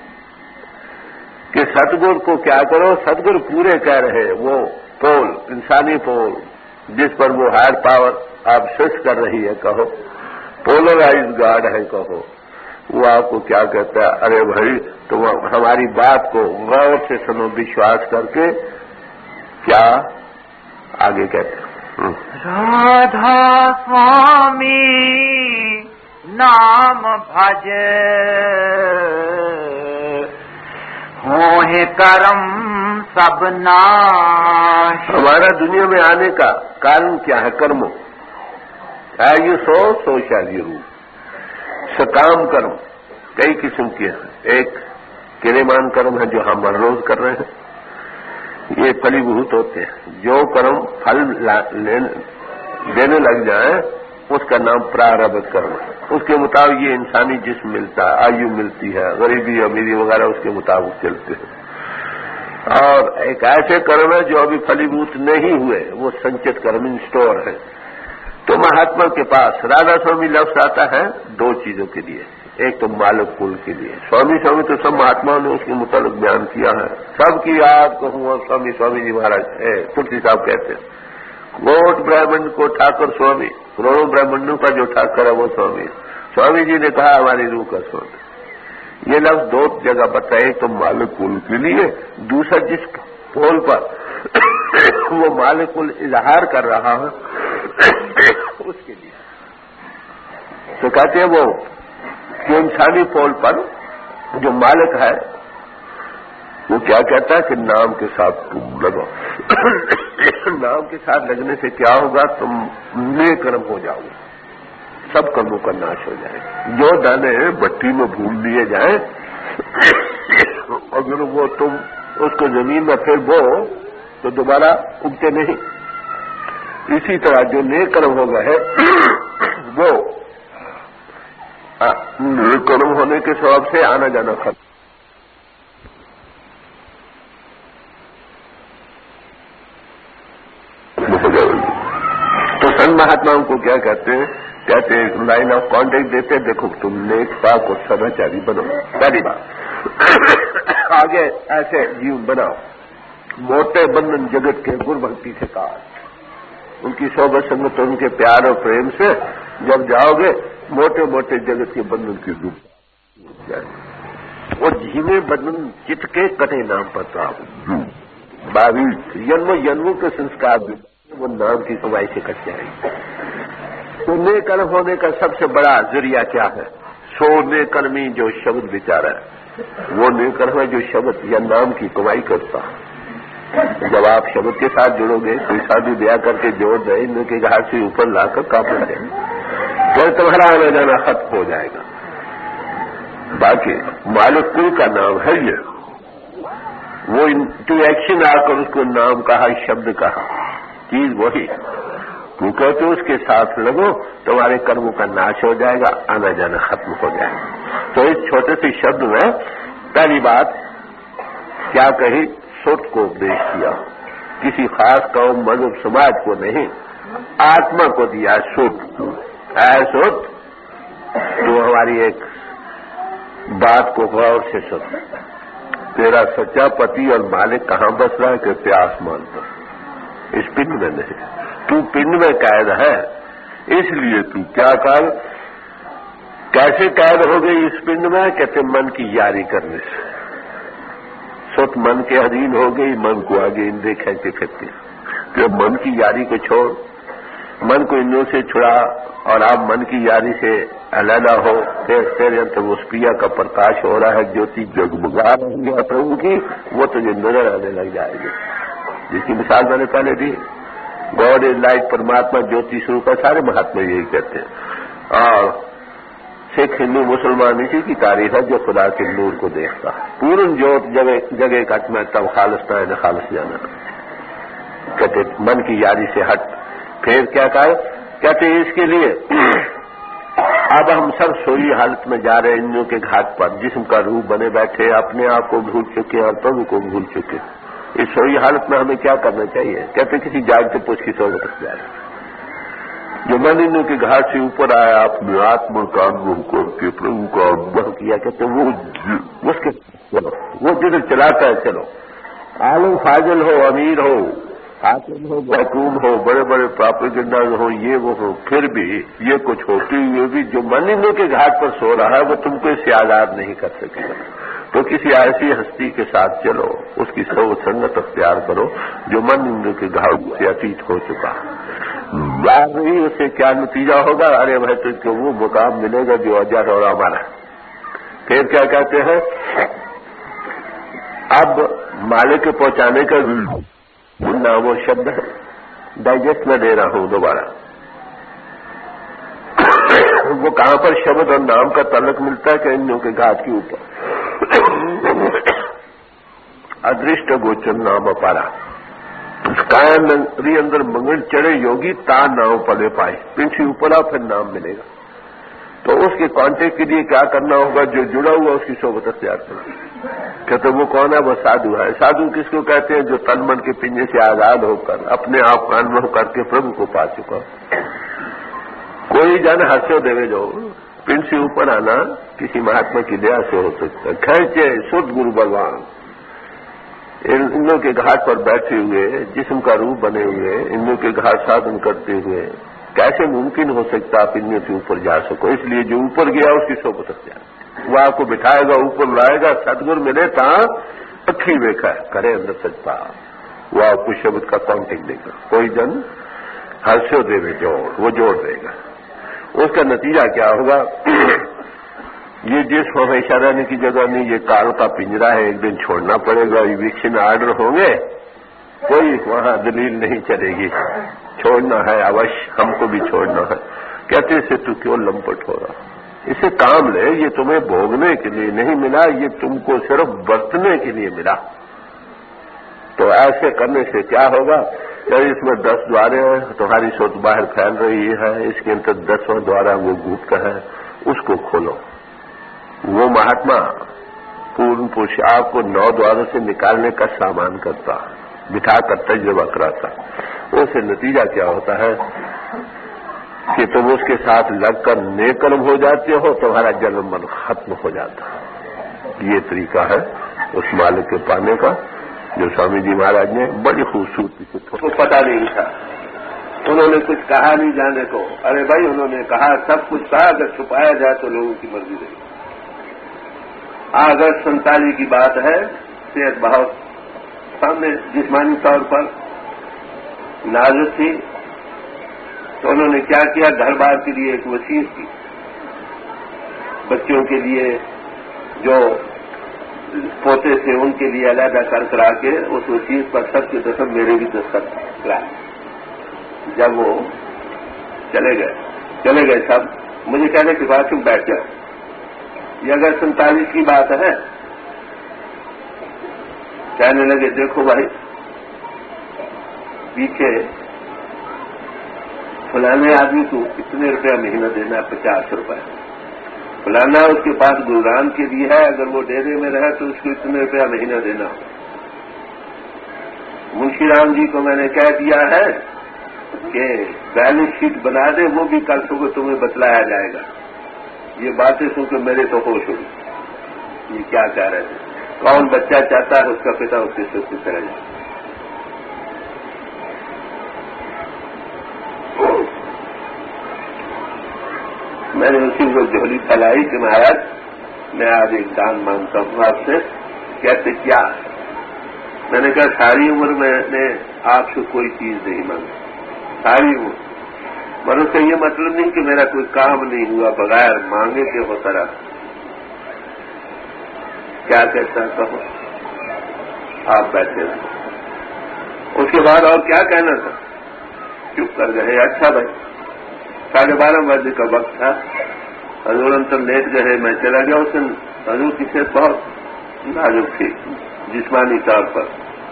कि सतगुरु को क्या करो? सतगुरु पूरे कह रहे हैं वो पोल, इंसानी पोल जिस पर वो हायर पावर आप स्विच कर रही है, कहो पोलराइज गॉड है, कहो वो आपको क्या कहता है? अरे भाई तुम हमारी बात को गौर से सुनो, विश्वास करके क्या आगे कहते हैं? राधा स्वामी नाम भज होए कर्म सब नाश। हमारा दुनिया में आने का कारण क्या है? कर्मों। है ये सो शैल यू। सकाम कर्म कई किस्म के हैं। एक क्रियमान कर्म है जो हम हर रोज कर रहे हैं, ये फलीभूत होते हैं। जो कर्म फल देने लग जाए उसका नाम प्रारब्ध कर्म है। उसके मुताबिक ये इंसानी जिस्म मिलता है, आयु मिलती है, गरीबी अमीरी वगैरह उसके मुताबिक चलते हैं। और एक ऐसे कर्म है जो अभी फलीभूत नहीं हुए, वो संचित कर्म इन स्टोर है। तो महात्मा के पास राधा स्वामी लफ्ज आता है 2 चीजों के लिए। एक तो मालक कुल के लिए। स्वामी स्वामी तो सब महात्माओं ने उसके मुताबिक बयान किया है। सबकी याद कहूँ और स्वामी स्वामी जी महाराज तुलसी साहब कहते हैं कोट ब्राह्मण को ठाकर स्वामी, करोड़ों ब्राह्मणों का जो ठाकर है वो स्वामी। स्वामी जी ने कहा हमारी रूह का स्वामी। ये लफ्ज 2 जगह बताए। तो मालक कुल के लिए, दूसरा जिस पोल पर वो मालक कुल इजहार कर रहा है उसके लिए। तो कहते हैं वो جو انسانی پول پر جو مالک ہے وہ کیا کہتا ہے کہ نام کے ساتھ تم لگو. نام کے ساتھ لگنے سے کیا ہوگا؟ تم نیک کرم ہو جاؤ گے، سب کرموں کا ناش ہو جائے گا. جو دانے بٹی میں بھون دیے جائیں اگر وہ تم اس کو زمین میں پھر بو تو دوبارہ اگتے نہیں. اسی طرح جو نیک کرم ہو گئے وہ نیک کرم ہونے کے سبب سے آنا جانا ختم. تو سن مہاتماؤں کو کیا کہتے ہیں؟ کہتے ہیں لائن آف کانٹیکٹ دیتے ہیں، دیکھو تم نیک پاک اور سداچاری بنو. پہلی بات آگے ایسے جیون بناؤ. موٹے بندھن جگت کے گر بھکتی سے کاٹ. ان کی صحبت سنگت اور ان کے پیار اور پریم سے جب جاؤ گے موٹے موٹے جگت کے بندھن کی ڈوب جائے. وہ جھیمے بندھن چت کے کٹے نام پتا 22 جنموں کے سنسکار بھی وہ نام کی کمائی سے کٹ جائے گی. تو نیک کرم ہونے کا سب سے بڑا ذریعہ کیا ہے؟ سو نیک کرمی جو شبد بچارا ہے وہ نیک کرم ہے جو شبد یا نام کی کمائی کرتا ہے. جب آپ شبد کے ساتھ جڑو گے کوئی شادی بیاہ کر کے جوڑ دے ان کے گھاٹ سے اوپر لا کر کام کر دیں پھر تمہارا آنا جانا ختم ہو جائے گا. باقی مالک کل کا نام ہے یہ، وہ ٹو ایکشن آ کر اس کو نام کہا، شبد کہا، چیز وہی. تو کہتے اس کے ساتھ لگو تمہارے کرموں کا ناش ہو جائے گا، آنا جانا ختم ہو جائے گا. تو اس چھوٹے سے شبد میں پہلی بات کیا کہی؟ سوت کو اپدیش کیا. کسی خاص قوم مذہب سماج کو نہیں، آتما کو دیا. سوت ہے سوت تو ہماری ایک بات کو غور سے سن. تیرا سچا پتی اور مالک کہاں بس رہا ہے؟ کہ پیاس مان پر، اس پنڈ میں نہیں. تو پنڈ میں قید ہے، اس لیے تو کیا کر کیسے قید ہو گئی اس پنڈ میں؟ کہتے من کی یاری کرنے سے. سوت من کے ادھین ہو گئی، من کو آگے اندے کھینچتے پھرتے. کہ من کی یاری کو چھوڑ، من کو اندوں سے چھڑا اور آپ من کی یاری سے علیحدہ ہو. پھر اس پیا کا پرکاش ہو رہا ہے، جوتی جگمگا رہی ہے پربھو کی، وہ تجھے نظر آنے لگ جائے گی. جس کی مثال میں نے پہلے دی، گاڈ از لائٹ، پرماتما جوتی سوروپ ہے. سارے مہاتما یہی کہتے ہیں. اور سکھ ہندو مسلمان اسی کی تاریخ ہے جو خدا کے نور کو دیکھتا ہے. پورن جوت جگہ کٹ میں تب خالص نہ خالص جانا. کہتے من کی یاری سے ہٹ. پھر کیا کہتے ہیں اس کے لیے اب ہم سب سوئی حالت میں جا رہے ہیں انجوں کے گھاٹ پر. جسم کا روح بنے بیٹھے اپنے آپ کو بھول چکے اور پربھو کو بھول چکے. اس سوئی حالت میں ہمیں کیا کرنا چاہیے؟ کہتے کسی جاگتے پوچھ کی صحبت رکھ جائے. جو من انوں کے گھاٹ سے اوپر آیا اپنے آتما کا انوبھ کر کے پربھو کا انوبھ کیا. کہتے وہ اس کے چلو وہ جدھر چلاتا ہے چلو. عالم فاضل ہو، امیر ہو، حاکم ہو، محکوم ہو، بڑے بڑے پراپیگنڈرز ہو، یہ وہ ہو، پھر بھی یہ کچھ ہوتی ہوئے بھی جو من انوں کے گھاٹ پر سو رہا ہے وہ تم کو اس سے آزاد نہیں کر سکے گا. تو کسی ایسی ہستی کے ساتھ چلو، اس کی صحبت سنگت اختیار کرو جو من انوں کے گھاٹ سے اتیت ہو چکا. بات نہیں اس سے کیا نتیجہ ہوگا؟ ارے بھائی تجھ کو وہ مقام ملے گا جو اجر اور ہمارا. پھر کیا کہتے ہیں؟ اب مالک کے پہنچانے کا نام و شبد ہے. ڈائجسٹ میں دے رہا ہوں دوبارہ. وہ کہاں پر شبد اور نام کا تعلق ملتا ہے کہ انوں کے گھاٹ کے اوپر. ادرشٹ گوچر نام اپارا کائن نگری اندر منگل چڑھے یوگی تا نام پلے پائے. پنچھ سے اوپر آ پھر نام ملے گا. تو اس کے کانٹیکٹ کے لیے کیا کرنا ہوگا؟ جو جڑا ہوا اس کی صحبت اختیار کرنا. کہتے وہ کون ہے؟ وہ سادھو ہے. سادھو کس کو کہتے ہیں؟ جو تن من کے پنجے سے آزاد ہو کر اپنے آپ کو انوبھ کر کے پربھو کو پا چکا. کوئی جن ہرسو دیوے جو پنچ سے اوپر آنا کسی مہاتما کی دیا سے ہو سکتا ہے. کھینچے شدھ گرو بھگوان انوں کے گھاٹ پر بیٹھے ہوئے جسم کا روح بنے ہوئے انوں کے گھاٹ سادھن کرتے ہوئے کیسے ممکن ہو سکتا آپ انوں سے اوپر جا سکو؟ اس لیے جو اوپر گیا اس کی صحبت اختیار وہ آپ کو بٹھائے گا، اوپر لائے گا. سدگر ملے تا اکھی ویکھا کرے اندر سچتا وہ آپ کو شبد کا کانٹیکٹ دے گا. کوئی جن ہرشو دے جوڑ وہ جوڑ دے گا. اس کا نتیجہ کیا ہوگا؟ یہ جس ہمیشہ رہنے کی جگہ نہیں، یہ کال کا پنجرا ہے، ایک دن چھوڑنا پڑے گا، ایوکشن آرڈر ہوں گے، کوئی وہاں دلیل نہیں چلے گی، چھوڑنا ہے اوش، ہم کو بھی چھوڑنا ہے۔ کہتے اسے تو کیوں لمپٹ ہو رہا، اسے کام لے، یہ تمہیں بھوگنے کے لیے نہیں ملا، یہ تم کو صرف برتنے کے لیے ملا۔ تو ایسے کرنے سے کیا ہوگا؟ جب اس میں 10 دوارے ہیں، تمہاری سوچ باہر پھیل رہی ہے، اس کے اندر 10واں دوارا وہ گپت ہے، اس کو کھولو۔ وہ مہاتما پورن پوش آپ کو 9 دواروں سے نکالنے کا سامان کرتا، بٹھا کر تجربہ کراتا، اس سے نتیجہ کیا ہوتا ہے کہ تم اس کے ساتھ لگ کر نیک کرم ہو جاتے ہو، تمہارا جنم من ختم ہو جاتا ہے۔ یہ طریقہ ہے اس مالک کے پانے کا جو سوامی جی مہاراج نے بڑی خوبصورتی سے کو پتا نہیں تھا، انہوں نے کچھ کہا نہیں جانے کو۔ ارے بھائی انہوں نے کہا سب کچھ کہا، اگر چھپایا جائے تو لوگوں کی مرضی رہی۔ اگست 47 کی بات ہے، صحت بہت سامنے جسمانی طور پر نازک تھی، تو انہوں نے کیا کیا، گھر بار کے لیے ایک وصیت کی، بچوں کے لیے جو پوتے تھے ان کے لیے علیحدہ کر کرا کے اس وصیت پر سب کے دستخط، میرے بھی دستخط کرائے۔ جب وہ چلے گئے سب، مجھے کہنے کے بعد تم بیٹھ جاؤ، یہ اگست 47 کی بات ہے۔ کہنے لگے دیکھو بھائی، پیچھے فلانے آدمی کو اتنے روپیہ مہینہ دینا ہے، 50 روپئے، فلانا اس کے پاس گلران کے لیے ہے، اگر وہ ڈیرے میں رہے تو اس کو اتنے روپیہ مہینہ دینا۔ منشی رام جی کو میں نے کہہ دیا ہے کہ بیلنس شیٹ بنا دے، وہ بھی کل صبح تمہیں بتلایا جائے گا۔ یہ باتیں سن کے میرے تو ہوش ہوئی، یہ کیا کہہ رہے تھے؟ کون بچہ چاہتا ہے اس کا پتا اس کے سر سے چلا جائے؟ میں نے اسی کو جھولی پھیلائی کہ مہاراج میں آج ایک دان مانگتا ہوں آپ سے۔ کہتے کیا؟ میں نے کہا ساری عمر میں نے آپ سے کوئی چیز نہیں مانگی، ساری عمر۔ من سے یہ مطلب نہیں کہ میرا کوئی کام نہیں ہوا، بغیر مانگے کے ہوتا رہا۔ کیا کہتا کہو، آپ بیٹھے رہے۔ اس کے بعد اور کیا کہنا تھا؟ چپ کر گئے۔ اچھا بھائی، 12:30 بجے کا وقت تھا، حضور انتر لیٹ گئے، میں چلا گیا۔ اس دن حضور کی صحت بہت نازک تھی جسمانی طور پر۔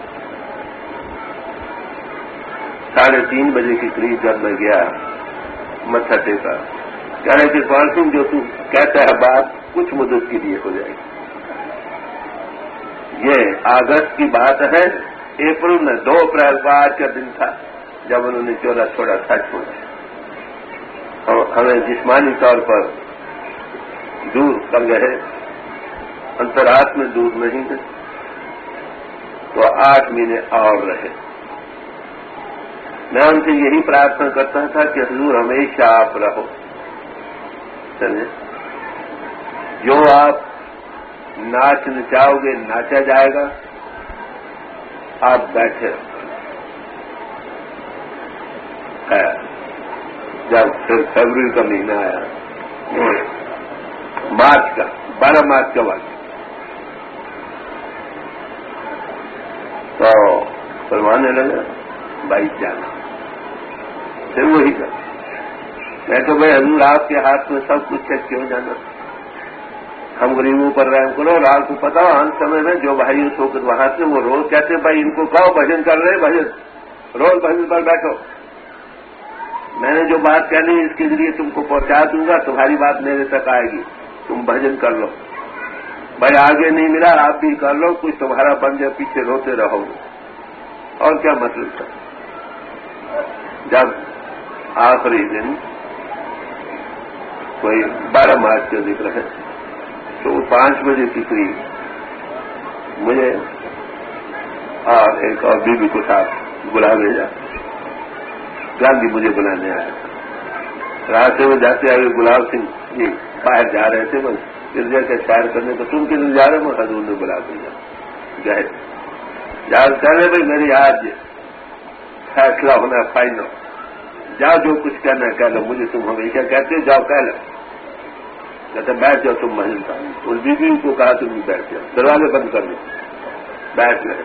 3:30 بجے کے قریب جب میں گیا، متھا ٹیکا، کہہ رہے کہ پال سنگھ جو تو کہتا ہے بات کچھ مدت کے لیے ہو جائے گی۔ یہ اگست کی بات ہے، اپریل میں 2 اپریل کو آج کا دن تھا جب انہوں نے چولا چھوڑا، سچ پوچھا۔ ہمیں جسمانی طور پر دور کر گئے، انترات میں دور نہیں ہے، تو 8 مہینے اور رہے۔ میں ان سے یہی پرارتھنا کرتا تھا کہ حضور ہمیشہ آپ رہو، چلے جو آپ ناچ نچاؤ گے ناچا جائے گا، آپ بیٹھے رہو۔ جب پھر فروری کا مہینہ آیا، مارچ کا 12 مارچ کا وقت، تو فرمانے لگا بھائی جانا، پھر وہی کر۔ میں تو بھائی حضور آپ کے ہاتھ میں سب کچھ ہے، کیوں جانا؟ ہم غریبوں پر رحم کرو۔ اور آپ کو پتا ہو ہر سمے میں جو بھائی اس وقت وہاں سے وہ روز کہتے ہیں بھائی ان کو کہو بھجن کر رہے، بھجن روز بھجن پر بیٹھو۔ میں نے جو بات کہنی اس کے ذریعے تم کو پہنچا دوں گا، تمہاری بات میرے تک آئے گی، تم بھجن کر لو۔ بھائی آگے نہیں ملا آپ بھی کر لو، کچھ تمہارا بن جائے، پیچھے روتے رہو گے، اور کیا مطلب تھا؟ جب آخری دن کوئی 12 مارچ کا ذکر ہے، تو 5 بجے کی قریب مجھے اور ایک اور بیوی کو ساتھ بلا بھیجا۔ گاندھی مجھے بلانے آیا تھا، راستے میں جاتے آئے گلاب سنگھ جی باہر جا رہے تھے، بس گرجا کا سیر کرنے کو، تم کدھر جا رہے ہو؟ حضور نے بلا بھیجا۔ گئے یاد کر رہے بھائی میری آج فیصلہ ہونا فائنل، جاؤ جو کچھ کہنا ہے کہہ لو، مجھے تم ہمیشہ کہتے ہو جاؤ کہہ لو۔ کہتے بیٹھ جاؤ تم محل کا. اس بیوی کو کہا تم بھی بیٹھ جاؤ, دروازے بند کر دو, بیٹھ گئے.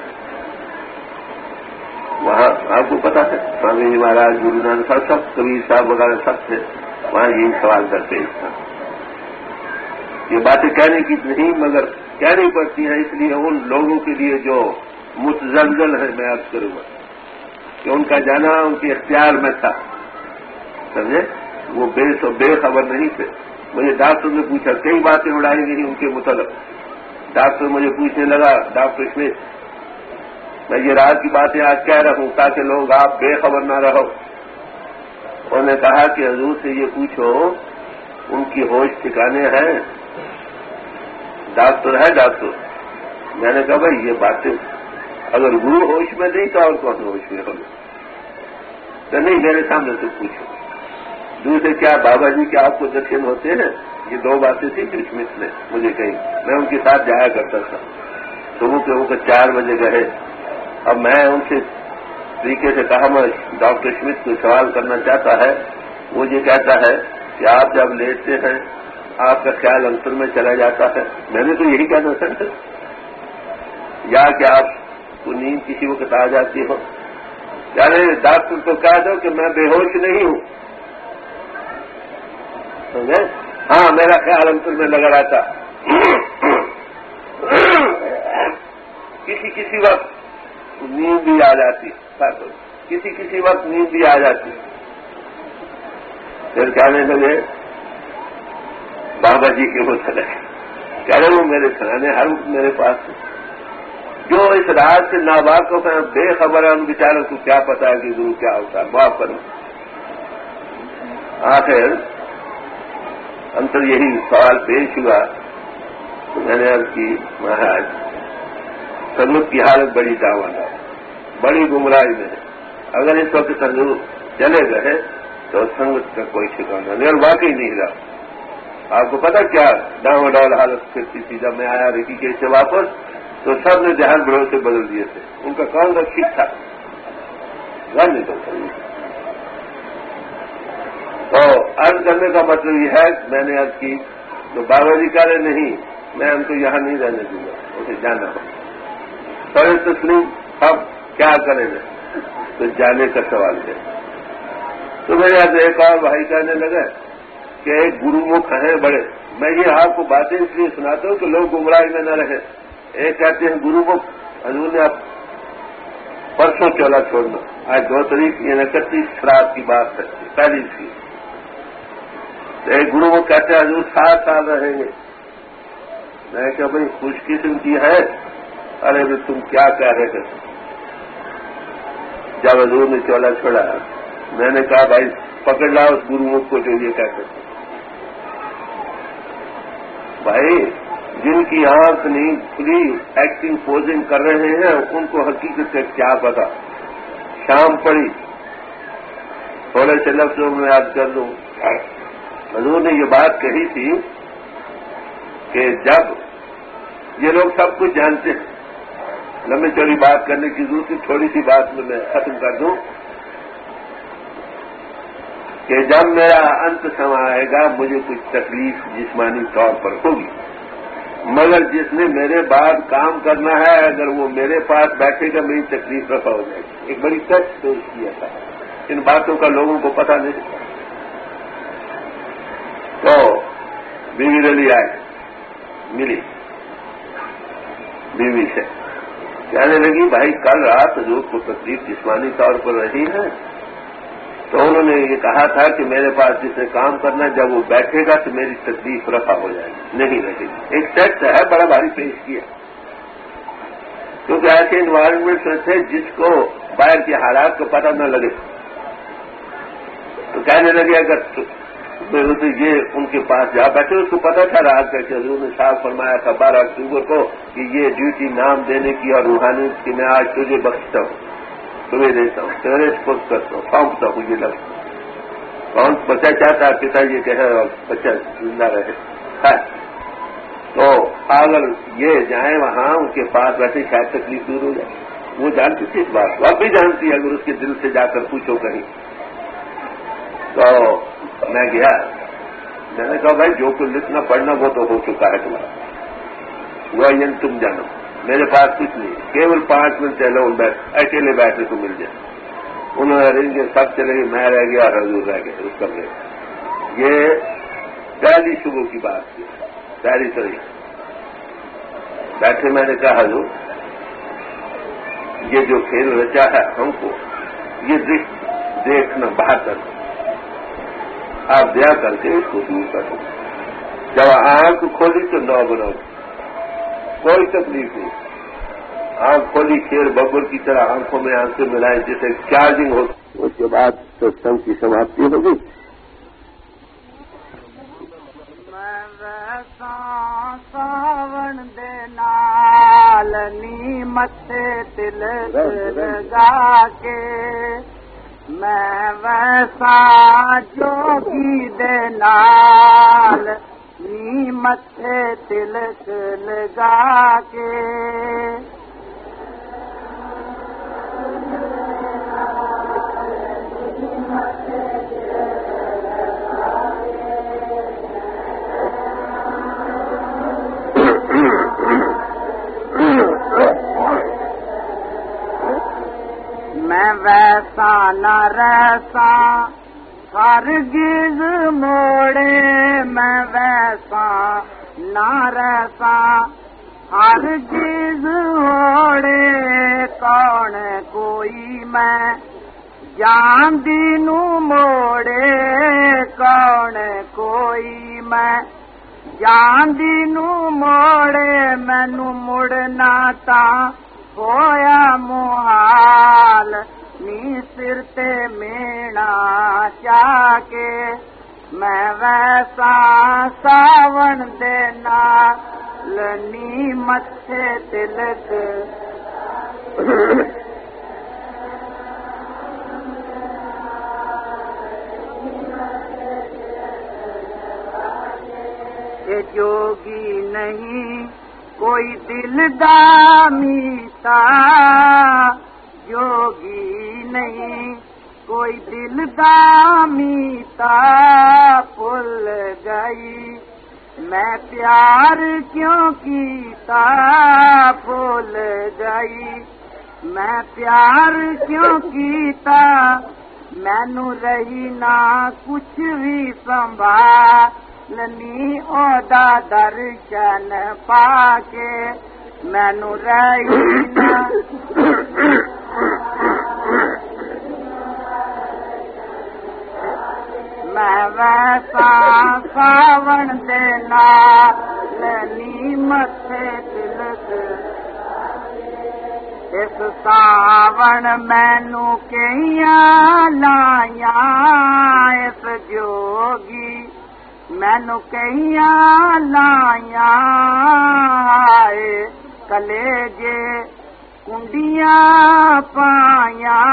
وہاں آپ کو پتا ہے سوامی جی مہاراج, گرو نانک صاحب, سب کبیر صاحب وغیرہ سب تھے وہاں. یہی سوال کرتے تھا. یہ باتیں کہنے کی نہیں مگر کہنی پڑتی ہیں, اس لیے ان لوگوں کے لیے جو متزلزل ہے, میں عرض کروں گا کہ ان کا جانا ان کے اختیار میں تھا, سمجھے, وہ بے خبر نہیں تھے. مجھے ڈاکٹر نے پوچھا, کئی باتیں اڑائی گئی ان کے متعلق. ڈاکٹر مجھے پوچھنے لگا, ڈاکٹر اسمتھ, میں یہ رات کی باتیں آج کہہ رہا ہوں تاکہ لوگ آپ بے خبر نہ رہو. انہوں نے کہا کہ حضور سے یہ پوچھو ان کی ہوش ٹھکانے ہیں. ڈاکٹر ہے ڈاکٹر. میں نے کہا بھائی یہ باتیں اگر گرو ہوش میں نہیں تو اور کون ہوش میں ہوگی؟ تو نہیں, میرے سامنے سے پوچھو. دوسرے کیا بابا جی کیا آپ کو درشن ہوتے ہیں؟ یہ دو باتیں تھیں جو اسمتھ نے مجھے کہی. میں ان کے ساتھ جایا کرتا تھا. صبح کے وہ 4 بجے گئے. اب میں ان سے طریقے سے کہا, میں ڈاکٹر اسمتھ کو سوال کرنا چاہتا ہے. وہ یہ کہتا ہے کہ آپ جب لیٹتے ہیں آپ کا خیال انتر میں چلا جاتا ہے. میں نے تو یہی کہنا تھا, یا کہ آپ کو نیند کسی وقت آ جاتی ہو. یعنی ڈاکٹر کو کہہ دو کہ میں بے ہوش نہیں ہوں, سمجھے؟ ہاں, میرا خیال انتر میں لگا رہتا. کسی وقت نیند بھی آ جاتی, کسی وقت نیند بھی آ جاتی. پھر کہنے لگے بابا جی کے وہ چلے, کہہ رہے وہ میرے سرانے ہر وقت میرے پاس ہیں. جو اس رات سے ناواقف ہیں, بے خبر ہے, ان بیچاروں کو کیا پتا ہے کہ گرو کیا ہوتا ہے. معاف کرو. آخر انتر یہی سوال پیش ہوا تو میں نے عرض کی, مہاراج سنگت کی حالت بڑی داوندہ, بڑی گمراہی میں ہے. اگر اس وقت حضور چلے گئے تو سنگت کا کوئی ٹھکانا نہیں, اور واقعی نہیں رہا. آپ کو پتا کیا ڈاؤں ڈال حالت پھرتی تھی. جب میں آیا رکی کے سے واپس تو سب نے دھیان بھروسے بدل دیے تھے. ان کا کون کا ٹھیک تھا, غم نہیں کرتا. تو عرض کرنے کا مطلب یہ ہے, میں نے عرض کی تو بابا جی کہہ رہے نہیں, میں ان کو یہاں نہیں رہنے دوں گا, اسے جانا ہو. پر تسلیم اب کیا کریں گے, تو جانے کا سوال ہے. تو میرے یہاں ایک اور بھائی کہنے لگے کہ ایک گرو مکھ ہیں بڑے. میں یہ آپ کو باتیں اس لیے سناتا ہوں کہ لوگ گمراہی میں نہ رہے. ایک کہتے ہیں گرو مکھ, حضور نے اب پرسوں چولا چھوڑنا, آج 2 تاریخ یعنی 31 شراب کی بات ہے, پہلی تھی. ایک گرو مکھ کہتے ہیں حضور 7 سال رہیں گے. میں کہا بھائی خوش قسم کی ہے. ارے بھی تم کیا کہہ رہے تھے؟ جب حضور نے چولا چھوڑا میں نے کہا بھائی پکڑ لاؤ اس گرو مکھ کو جو یہ کہتے تھے. بھائی جن کی آنکھ نہیں کھلی ایکٹنگ پوزنگ کر رہے ہیں ان کو حقیقت سے کیا پتا. شام پڑی, تھوڑے سے لفظوں میں یاد کر لوں. حضور نے یہ بات کہی تھی کہ جب یہ لوگ سب کچھ جانتے ہیں, لمبی چوڑی بات کرنے کی ضرورت ہے, تھوڑی سی بات میں ختم کر دوں کہ جب میرا انت سما آئے گا مجھے کچھ تکلیف جسمانی طور پر ہوگی, مگر جس نے میرے بعد کام کرنا ہے اگر وہ میرے پاس بیٹھے گا میری تکلیف رفع ہو جائے گی. ایک بڑی ٹچ پیش کیا تھا. ان باتوں کا لوگوں کو پتہ نہیں. تو بیوی رلی آئے, ملی بیوی سے, کہنے لگی بھائی کل رات حضور کو تکلیف جسمانی طور پر رہی ہے. تو انہوں نے یہ کہا تھا کہ میرے پاس جس نے کام کرنا ہے جب وہ بیٹھے گا تو میری تکلیف رفع ہو جائے گی, نہیں رہے گی. ایک ٹیکسٹ ہے بڑا بھاری پیش کیا, کیونکہ ایسے انوائرمنٹ میں تھے جس کو باہر کے حالات کو پتہ نہ لگے. تو کہنے لگے اگر یہ ان کے پاس جا بیٹھے, اس کو پتا تھا رات کا کہ حضور نے صاحب فرمایا تھا 12 اکتوبر کو کہ یہ ڈیوٹی نام دینے کی اور روحانیت کی میں آج تجھے بخشتا ہوں, تمہیں دیتا ہوں, تیرے سپرد کرتا ہوں, سونپتا ہوں. یہ لفظ کون بچہ چاہتا ہے پتا یہ کہے اور بچہ زندہ رہے. تو اگر یہ جائیں وہاں ان کے پاس بیٹھے شاید تکلیف دور ہو جائے. وہ جانتی تھی اس بات کو, اب بھی جانتی ہے, اگر اس کے دل سے جا کر پوچھو کہیں. تو میں گیا, میں نے کہا بھائی جو کچھ لکھنا پڑھنا وہ تو ہو چکا ہے تمہارا، وہ یہ تم جانو، میرے پاس کچھ نہیں، کیول 5 منٹ چلے اکیلے بیٹھے تو مل جائے۔ انہوں نے ارینج کیا، سب چلے گئے، میں رہ گیا اور حضور رہ گئے اس کمرے میں۔ یہ پہلی شروع کی بات تھی، پہلی تاریخ بیٹھے، میں نے کہا حضور یہ جو کھیل رچا ہے ہم کو، یہ دیکھنا باہر کرنا، آپ دیا کر کے اس کو دور کرو۔ جب آنکھ کھولی تو 9 بناؤ، کوئی تکلیف نہیں، آنکھ کھولی کھیل ببر کی طرح آنکھوں میں آنکھیں ملائیں جیسے چارجنگ ہو، اس کے بعد ستسنگ کی سماپتی ہوگی۔ ساون دے نال نی متھے تلک لگا کے، میں ویسا جوگی دے نال نی متھے تلک لگا کے، میں ویسا نہ رہسا ہرگز موڑے، میں ویسا نہ رہسا ہرگز موڑے، کون کوئی میں جاندی نو موڑے، کون کوئی میں جاندی نو موڑے، مینو مڑنا تا ہویا محال، نی سر تے مینا چاہ کے، میں ویسا ساون دے نال نی متھے تلک جوگی نہیں کوئی دل دا میتا، جوگی نہیں کوئی دل دا میتا، بھول گئی میں پیار کیوں کیتا، بھول گئی میں پیار کیوں کیتا، مینو رہی نہ کچھ بھی سنبھالنی اودا درشن پا کے، مینو رہی نہ میں ویسا ساون دے نال نی متھے تلک، اس ساون مینو کئیاں لائیاں، اس جوگی مینو کئیاں لائیاں، کلیجے کنڈیاں پائیاں،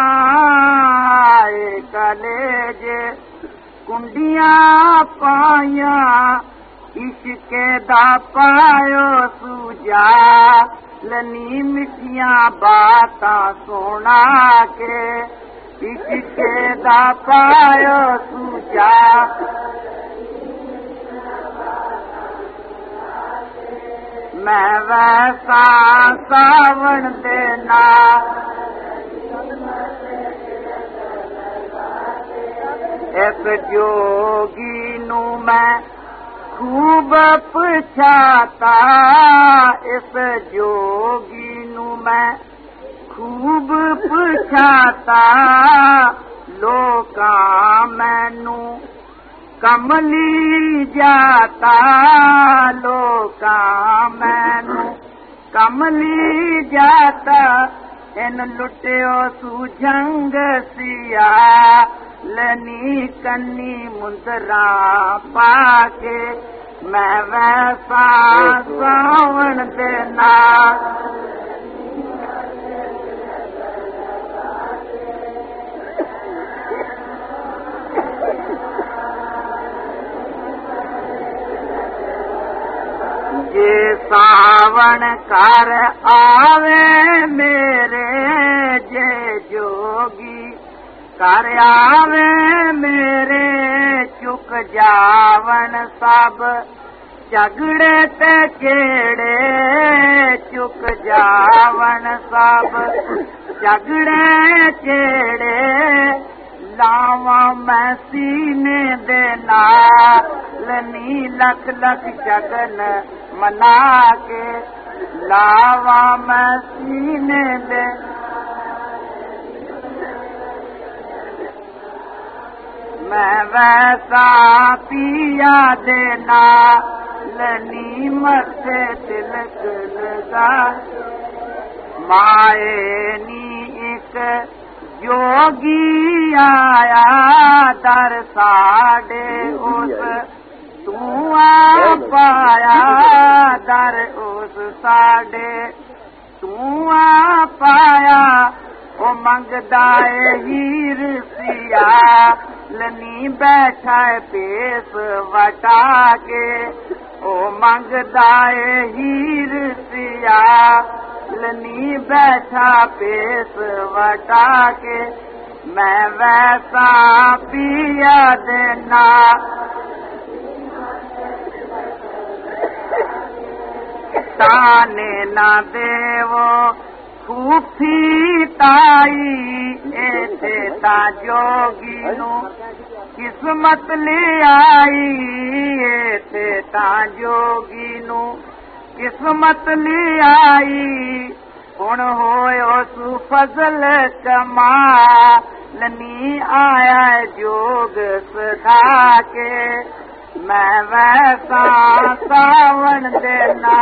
کلیجے کنڈیاں پائیاں، عشق دا پایو سوجا لنی مٹھیاں باتاں سونا کے، عشق دا پایو سوجا میں ویسا ساون دے نال اس جوگی نو میں خوب پچھاتا، اس جوگی نو میں خوب پچھاتا، لوکاں مینو کملی جاتا، لوکاں مینو کملی جاتا، ان لٹیو سو جنگ سیا لنی کنی مندرا پا کے، میں ویسا ساون دے نال جے ساون کر آوے میرے، جے جوگی کر آوے میرے، چک जावन सब झगड़े ते केड़े चुक जावन सब झगड़े केड़े लावा मैं सीने दे नाल नी लख लख जगन मना के लावा मैं सीने दे मैं वैसा पिया देना लनी मथे तिलक लगा माए नी एक जोगी आया दर साडे उस तू आ पाया दर उस साडे तू आ पाया ओ मंगदा हीर सिया लनी बैठा पेस वटा के ओ मंगदा हीर सिया लनी बैठा पेस वटा के मैं वैसा पिया देना ताने ना देवो सूफी ताई ऐसे ता जोगी नू किस्मत ले आई ऐसे ता जोगी नू किस्मत ले आई हुण होयो सु फजल कमा लनी आया जोग सदा के मैं वैसा सावन देना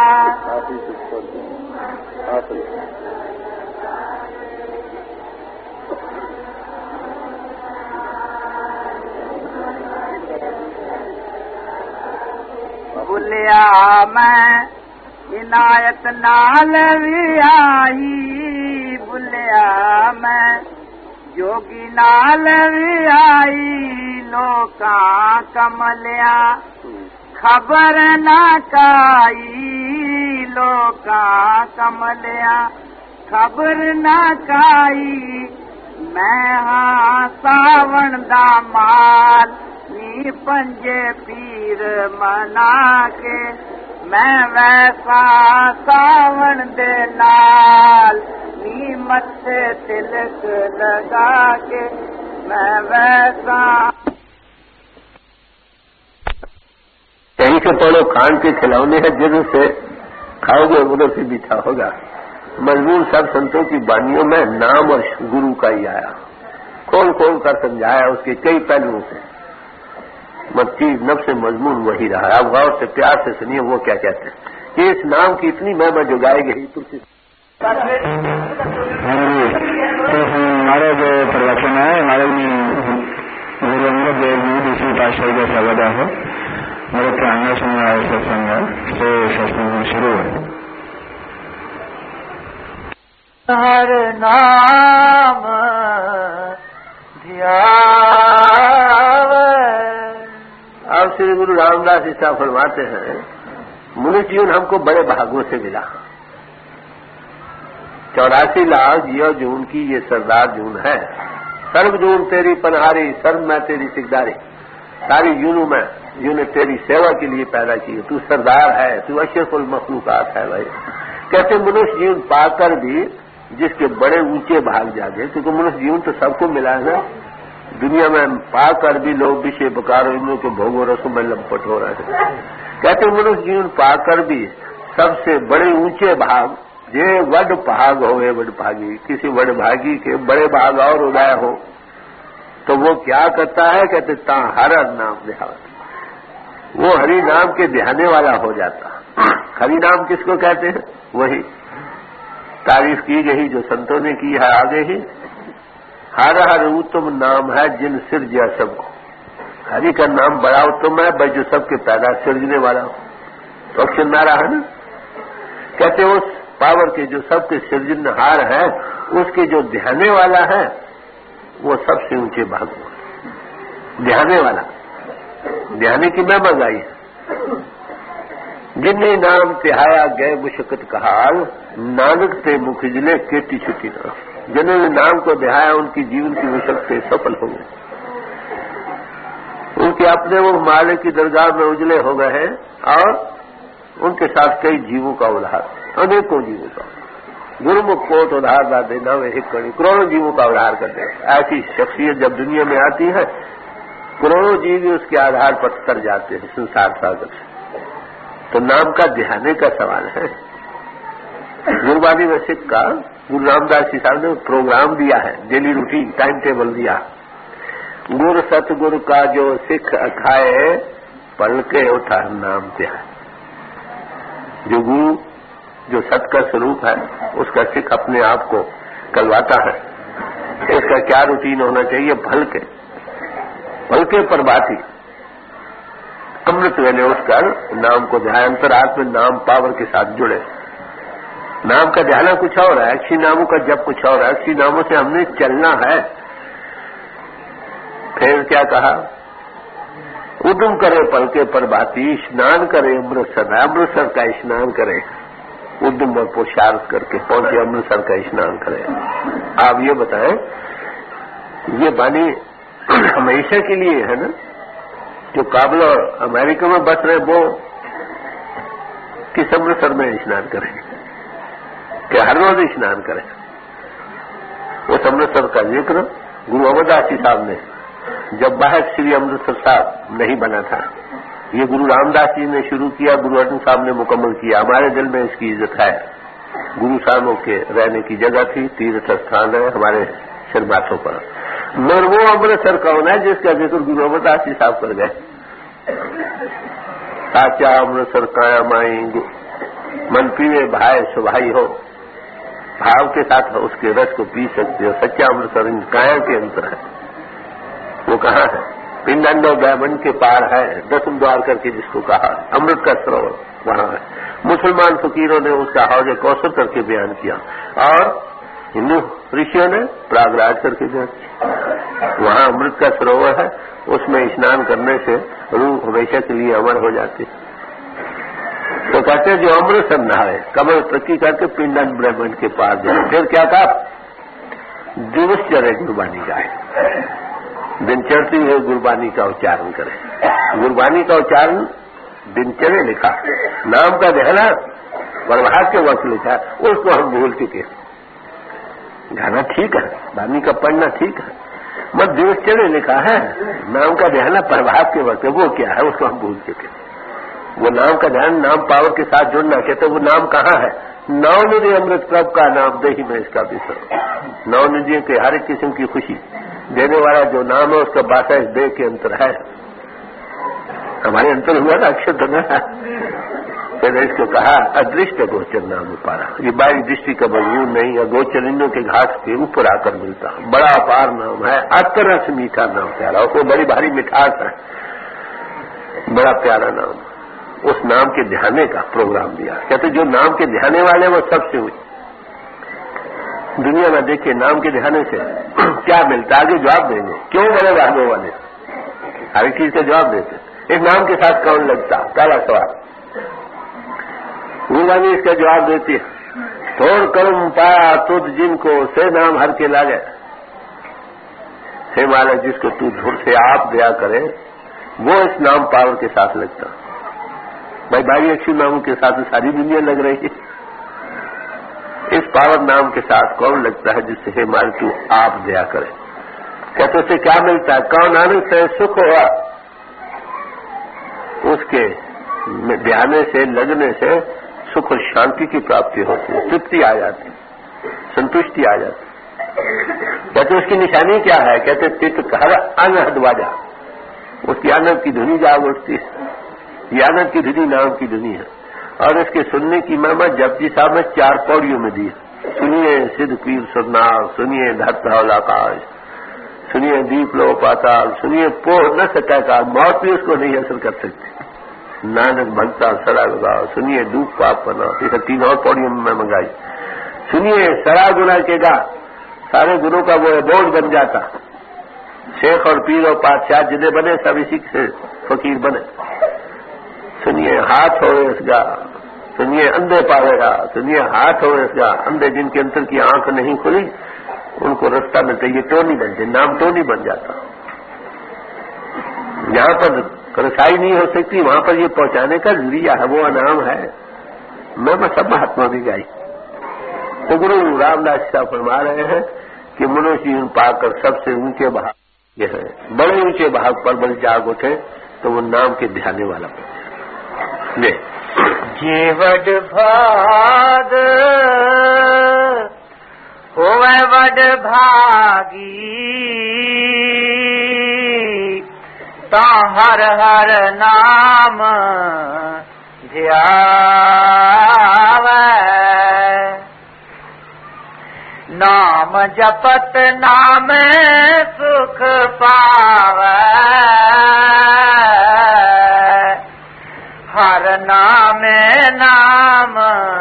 बुलिया मैं इनायत नाल भी आई बुलिया मैं जोगी नाल भी आई लोका कमलिया खबर ना काई लोका कमलिया खबर ना काई मैं हाँ सावण दा माल नी पंजे पीर मना के मैं वैसा सावण दे नाल नी मथे तिलक लगा के मैं वैसा कहीं से पढ़ो खान के खिलौने हैं जिधर से खाओगे उधर से मीठा होगा। मजबूर सब संतों की वाणियों में नाम और गुरु का ही आया, खोल खोल कर समझाया उसके कई पहलुओं से। चीज नफ से मजमून वही रहा। आप गौर से प्यार से सुनिए वो क्या कहते हैं कि इस नाम की इतनी महिमा जो गाई गई तुलसी। तो हमारा जो प्रवचन है हमारे गुरु अंगद देव जी दूसरी पातशाही का सवादा है मेरे प्रांगण सुनने आए सत्संग से सत्संग शुरू है। हर नाम ध्याव। अब श्री गुरु रामदास जी साहब फरमाते हैं मनुष्य जीवन हमको बड़े भागों से मिला। 84 लाख जियो जून की ये सरदार जून है। सर्व जून तेरी पनहारी सर्व मैं तेरी सिकदारी। सारी जूनों में जूने तेरी सेवा के लिए पैदा की। तू सरदार है, तू अशरफुल मखलूकात है। भाई कहते मनुष्य जीवन पाकर भी जिसके बड़े ऊंचे भाग जागे, क्योंकि मनुष्य जीवन तो सबको मिला है ना। दुनिया में पाकर भी लोग विषय बकारो इन लोगों के भोगो रसों में लंपट हो रहे हैं। कहते मनुष्य जीवन पाकर भी सबसे बड़े ऊंचे भाग जे वड भाग हो वड भागी, किसी वड भागी के बड़े भाग और उदय हो तो वो क्या करता है, कहते ता हर नाम ध्यान, वो हरि नाम के ध्याने वाला हो जाता। हरि नाम किसको कहते हैं? वही तारीफ की गई जो संतों ने की है आगे ही। हर हर उत्तम नाम है जिन सिरजा सबको। हरि का नाम बड़ा उत्तम है भाई जो सबके पैदा सिरजने वाला हो। तो अक्षर नारायण कहते उस पावर के जो सबके सृजनहार है उसके जो ध्याने वाला है वो सबसे ऊंचे भाग में ध्याने वाला। ध्याने की महिमा गाई है। जिन्हें नाम तिहाया गए मुशक्कत कहाल नानक ते मुखिजले केटी छुट्टी ना। जिन्होंने नाम को दिहाया उनकी जीवन की मुशक्कतें सफल हो गई। ان کے اپنے وہ مالے کی درگاہ میں اجلے ہو گئے ہیں اور ان کے ساتھ کئی جیووں کا ادھار، انیکوں جیووں کا گرمکھ کوٹ ادھار نہ دینا وہ ایک کڑی کروڑوں جیووں کا ادھار کر دے. ایسی شخصیت جب دنیا میں آتی ہے کروڑوں جیو بھی اس کے آدھار پر تر جاتے ہیں سنسار ساگر سے. تو نام کا دہانے کا سوال ہے. گربانی میں سکھ کا گرو رام داس جی صاحب نے پروگرام دیا ہے، ڈیلی روٹین ٹائم ٹیبل دیا. گر ست گر کا جو سکھ اکھائے پل کے اٹھا نام دیا. جو گرو جو ست کا سلوک ہے اس کا سکھ اپنے آپ کو کلواتا ہے. اس کا کیا روٹین ہونا چاہیے؟ بھلکے پر باتی امرت ویلے اٹھ کر نام کو دھیان، انترات میں نام پاور کے ساتھ جڑے. نام کا دھیانا کچھ اور ہے، اکشی ناموں کا جب کچھ اور ہے. اکشی ناموں سے ہم نے چلنا ہے. پھر کیا کہا؟ ادم کرے پلکے پر باتی، اسنان کرے امرتسر کا اسنان کرے. ادم اور پرشارت کر کے پہنچے امرتسر کا اسنان کرے. آپ یہ بتائیں یہ بانی ہمیشہ کے لیے ہے نا؟ جو کابل اور امریکہ میں بس رہے وہ کس امرتسر میں اسنان کریں کہ ہر روز اسنان کریں؟ اس امرتسر کا ذکر گرو امر داس جی صاحب نے جب باہر شری امرتسر صاحب نہیں بنا تھا، یہ گرو رام داس جی نے شروع کیا، گرو ارجن صاحب نے مکمل کیا. ہمارے دل میں اس کی عزت ہے. گرو صاحبوں کے رہنے کی جگہ تھی، تیرتھ استھان ہے ہمارے شرماتوں پر. مگر وہ امرتسر کون ہے جس کا ذکر گرو امر داس جی صاحب کر گئے؟ ساچا امرتسر کایا مائی من پیوے بھائی سبھائی ہو. بھاو کے ساتھ اس کے رس کو پی سکتے ہو. سچا امرتسر کایا کے اندر ہے. وہ کہاں ہے؟ پنڈانڈو بیمن کے پار ہے، دسم دوار کر کے جس کو کہا امرت کا سروور وہاں ہے. مسلمان فقیروں نے اس کا حوض کوثر کر کے بیان کیا اور ہندو رشیوں نے پراگراج کر کے بیان کیا. وہاں امرت کا سروور ہے، اس میں اسنان کرنے سے روح ہمیشہ کے لیے امر ہو جاتی. تو کہتے ہیں جو امرتسر نہائے کمر ترقی کر کے پنڈن برہمن کے پاس جائے. پھر کیا کہا؟ دیوس چرے گربانی گائے، دن چڑھتی ہوئے گربانی کا اچارن کرے. گربانی کا اچارن دن چڑھے لکھا، نام کا دہنا پربھات کے وقت لکھا، اس کو ہم بھول چکے. گانا ٹھیک ہے، بانی کا پڑھنا ٹھیک ہے، مگر دیوس چڑھے لکھا ہے، نام کا دہنا پربھات کے وقت وہ کیا ہے اس کو ہم بھول چکے. وہ نام کا دھیان نام پاور کے ساتھ جڑنا کہتے وہ نام کہاں ہے؟ نو ندی امرت پرب کا نام دے ہی میں اس کا بھی سر. نو ندیوں کے ہر ایک قسم کی خوشی دینے والا جو نام ہے اس کا بات ہے دے کے انتر ہے. ہمارے انتر ہوا نا اکشر دھنا ہے. پھر اس کو کہا ادرشٹ گوچر نام پارا. یہ بائی دشٹی کا مضمون نہیں ہے، گوچرندوں کے گھاٹ کے اوپر آ کر ملتا. بڑا اپار نام ہے، اترس میٹھا نام پیارا. اس کو بڑی بھاری مٹھاس ہے، بڑا پیارا نام. اس نام کے دہانے کا پروگرام دیا. کہتے جو نام کے دہانے والے وہ سب سے ہوئی. دنیا میں دیکھیے نام کے دہانے سے کیا ملتا ہے، آگے جواب دیں گے. کیوں بڑے راگوں والے ہر ایک چیز کا جواب دیتے. اس نام کے ساتھ کون لگتا؟ پہلا سوال. گربانی اس کا جواب دیتی ہے، تھوڑ کرم پایا تجھ جن کو سے نام ہر کے لاگے. سے مالا جس کو تو دھر سے آپ دیا کرے وہ اس نام پاور کے ساتھ لگتا. بھائی بھائی اچھی ناموں کے ساتھ ساری دنیا لگ رہی ہے. اس پاور نام کے ساتھ کون لگتا ہے جس سے ہے مال تو آپ دیا کرے. کہتے اسے کیا ملتا ہے؟ کون آنند سے سکھ ہوا. اس کے دھیانے سے لگنے سے سکھ اور شانتی کی پراپتی ہوتی ہے، ترپتی آ جاتی، سنتشٹی آ جاتی. کہتے اس کی نشانی کیا ہے؟ کہتے تت ہر انہد واجا، اس کی آنند کی دھنی جاگ اٹھتی ہے. یہ آنند کی دھنی نام کی دھنی ہے. اور اس کے سننے کی مہما جپجی صاحب نے 4 پوڑیوں میں دی. سنیے سدھ پیر سرنار، سنیے دھت آکاش، سنیے دیپ لو پاتال، سنیے پوہ نہ سکا کار، موت بھی اس کو نہیں اثر کر سکتی. نانک بھگتا سڑا لگاؤ، سنیے دکھ پاپ بنا. یہ 3 اور پوڑیوں میں منگائی. سنیے سڑا گنا کے گا، سارے گنوں کا وہ بوجھ بن جاتا. شیخ اور پیر اور پادشاہ جنہیں بنے سب اسی سے فقیر بنے. سنیے ہاتھ ہوئے اس گا، سنیے اندھے پاوے گا. سنیے ہاتھ ہوئے اس گا، اندھے جن کے اندر کی آنکھ نہیں کھلی ان کو رستہ ملتا. یہ ٹونی بنتے، نام ٹونی بن جاتا. जहां पर रसाई नहीं हो सकती वहां पर ये पहुंचाने का जरिया है, वो अनाम है। मैं सब महात्मा भी गाई। तो गुरु रामदास साहब फरमा रहे हैं कि मनुष्य जीवन पाकर सबसे ऊंचे भाग ये है, बड़े ऊंचे भाग पर बल जाग उठे तो वो नाम के ध्याने वाला पहुंचे। जीवड भाग होवे वड भागी, ता हर हर नाम ध्यावे। नाम जपत नाम सुख पावे, हर नाम नाम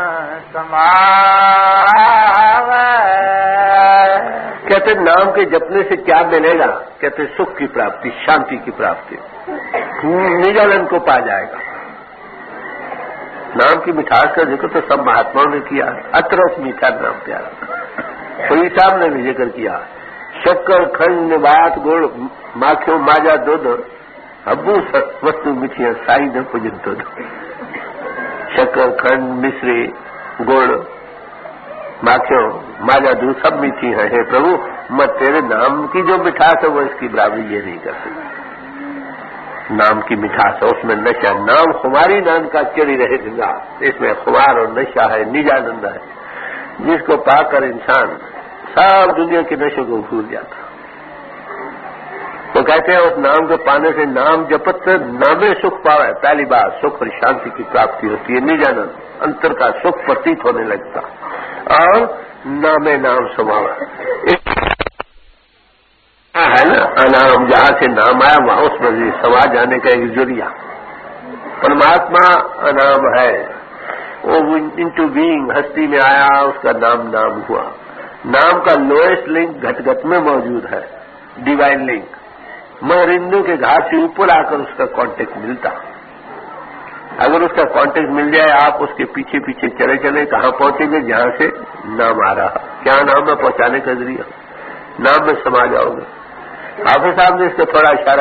समावे। कहते नाम के जपने से क्या मिलेगा? कहते सुख की प्राप्ति, शांति की प्राप्ति, निजानंद को पा जाएगा। नाम की मिठास का जिक्र तो सब महात्माओं ने किया, अतरस मीठा नाम प्यारा। कोई साहब ने भी जिक्र किया, शक्कर खंड बात गुड़ माखियों माजा दूध, अबू वस्तु मिठिया साई न पूजन तो। शक्कर खंड मिश्री गुड़ माखियों माजा दूध सब मीठी है। हे प्रभु, मैं तेरे नाम की जो मिठास है वो इसकी बराबरी ये नहीं कर सकती। नाम की मिठास है, उसमें नशा, नाम खुमारी नाम का चढ़ी रहे जिंदा, इसमें खुमार और नशा है, निजानंद है, जिसको पाकर इंसान सब दुनिया के नशे को भूल जाता। तो कहते हैं उस नाम को पाने से नाम जपत नामे सुख पावे। पहली बार सुख और शांति की प्राप्ति होती है, निजानंद अंतर का सुख प्रतीत होने लगता, और नामे नाम समावे है ना। अनाम जहां से नाम आया वहां उसमें समा जाने का एक जरिया। परमात्मा अनाम है, वो इंटू बीइंग हस्ती में आया, उसका नाम नाम हुआ। नाम का लोएस्ट लिंक घट घट में मौजूद है, डिवाइन लिंक। मरिंदू के घाट से ऊपर आकर उसका कांटेक्ट मिलता। अगर उसका कांटेक्ट मिल जाए, आप उसके पीछे पीछे चले चले कहां पहुंचेंगे? जहां से नाम आ रहा। क्या नाम है पहुंचाने का जरिया? नाम में समा जाओगे। हाफिज साहब ने इसको थोड़ा इशारा,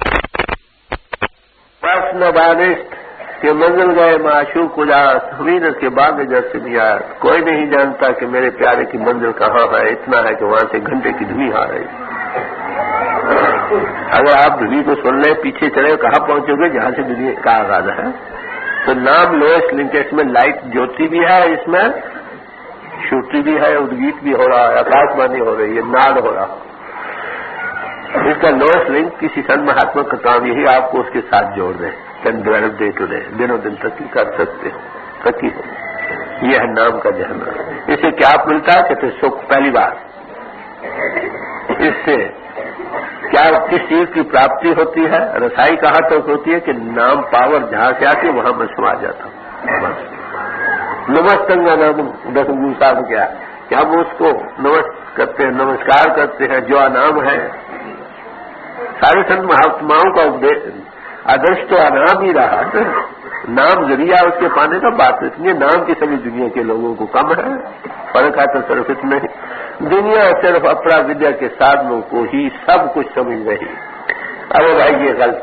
प्रश्न बानिस्ट के मंजिल गए माशूक उदास, हमीन के बाद जब से दिया, कोई नहीं जानता कि मेरे प्यारे की मंजिल कहाँ है। इतना है कि वहां से घंटे की धुनी आ रही। अगर आप धुनी को सुन ले, पीछे चले, कहाँ पहुंचोगे? जहां से दुनिया का आगाज है। तो नाम लोएस्ट लिंक, इसमें लाइट ज्योति भी है, इसमें श्रुति भी है, उद्गीत भी हो रहा है, आकाशवाणी हो रही है, नाद हो रहा है। इसका लोएस्ट लिंक किसी संत महात्मा का काम यही आपको उसके साथ जोड़ दे, can develop day to day, दिनों दिन तरक्की कर सकते हो, तरक्की हो। यह है नाम का जहना। इससे क्या मिलता है? कहते सुख। पहली बार इससे क्या, किस चीज की प्राप्ति होती है? रसाई कहाँ तक होती है कि नाम पावर जहां से आती है वहां मैं समा जाता हूं। नमस्तंगा नाम दसगुरु साहब क्या कि हम उसको नमस्कार करते हैं जो नाम है। सारे संत महात्माओं का आदर्श तो नाम ही रहा। नाम जरिया उसके पाने का बात इसलिए नाम की सभी दुनिया के लोगों को कम है, फर्क है तो सिर्फ इतना ही। दुनिया सिर्फ अपना विद्या के साधनों को ही सब कुछ समझ रही। अरे भाई ये गलत,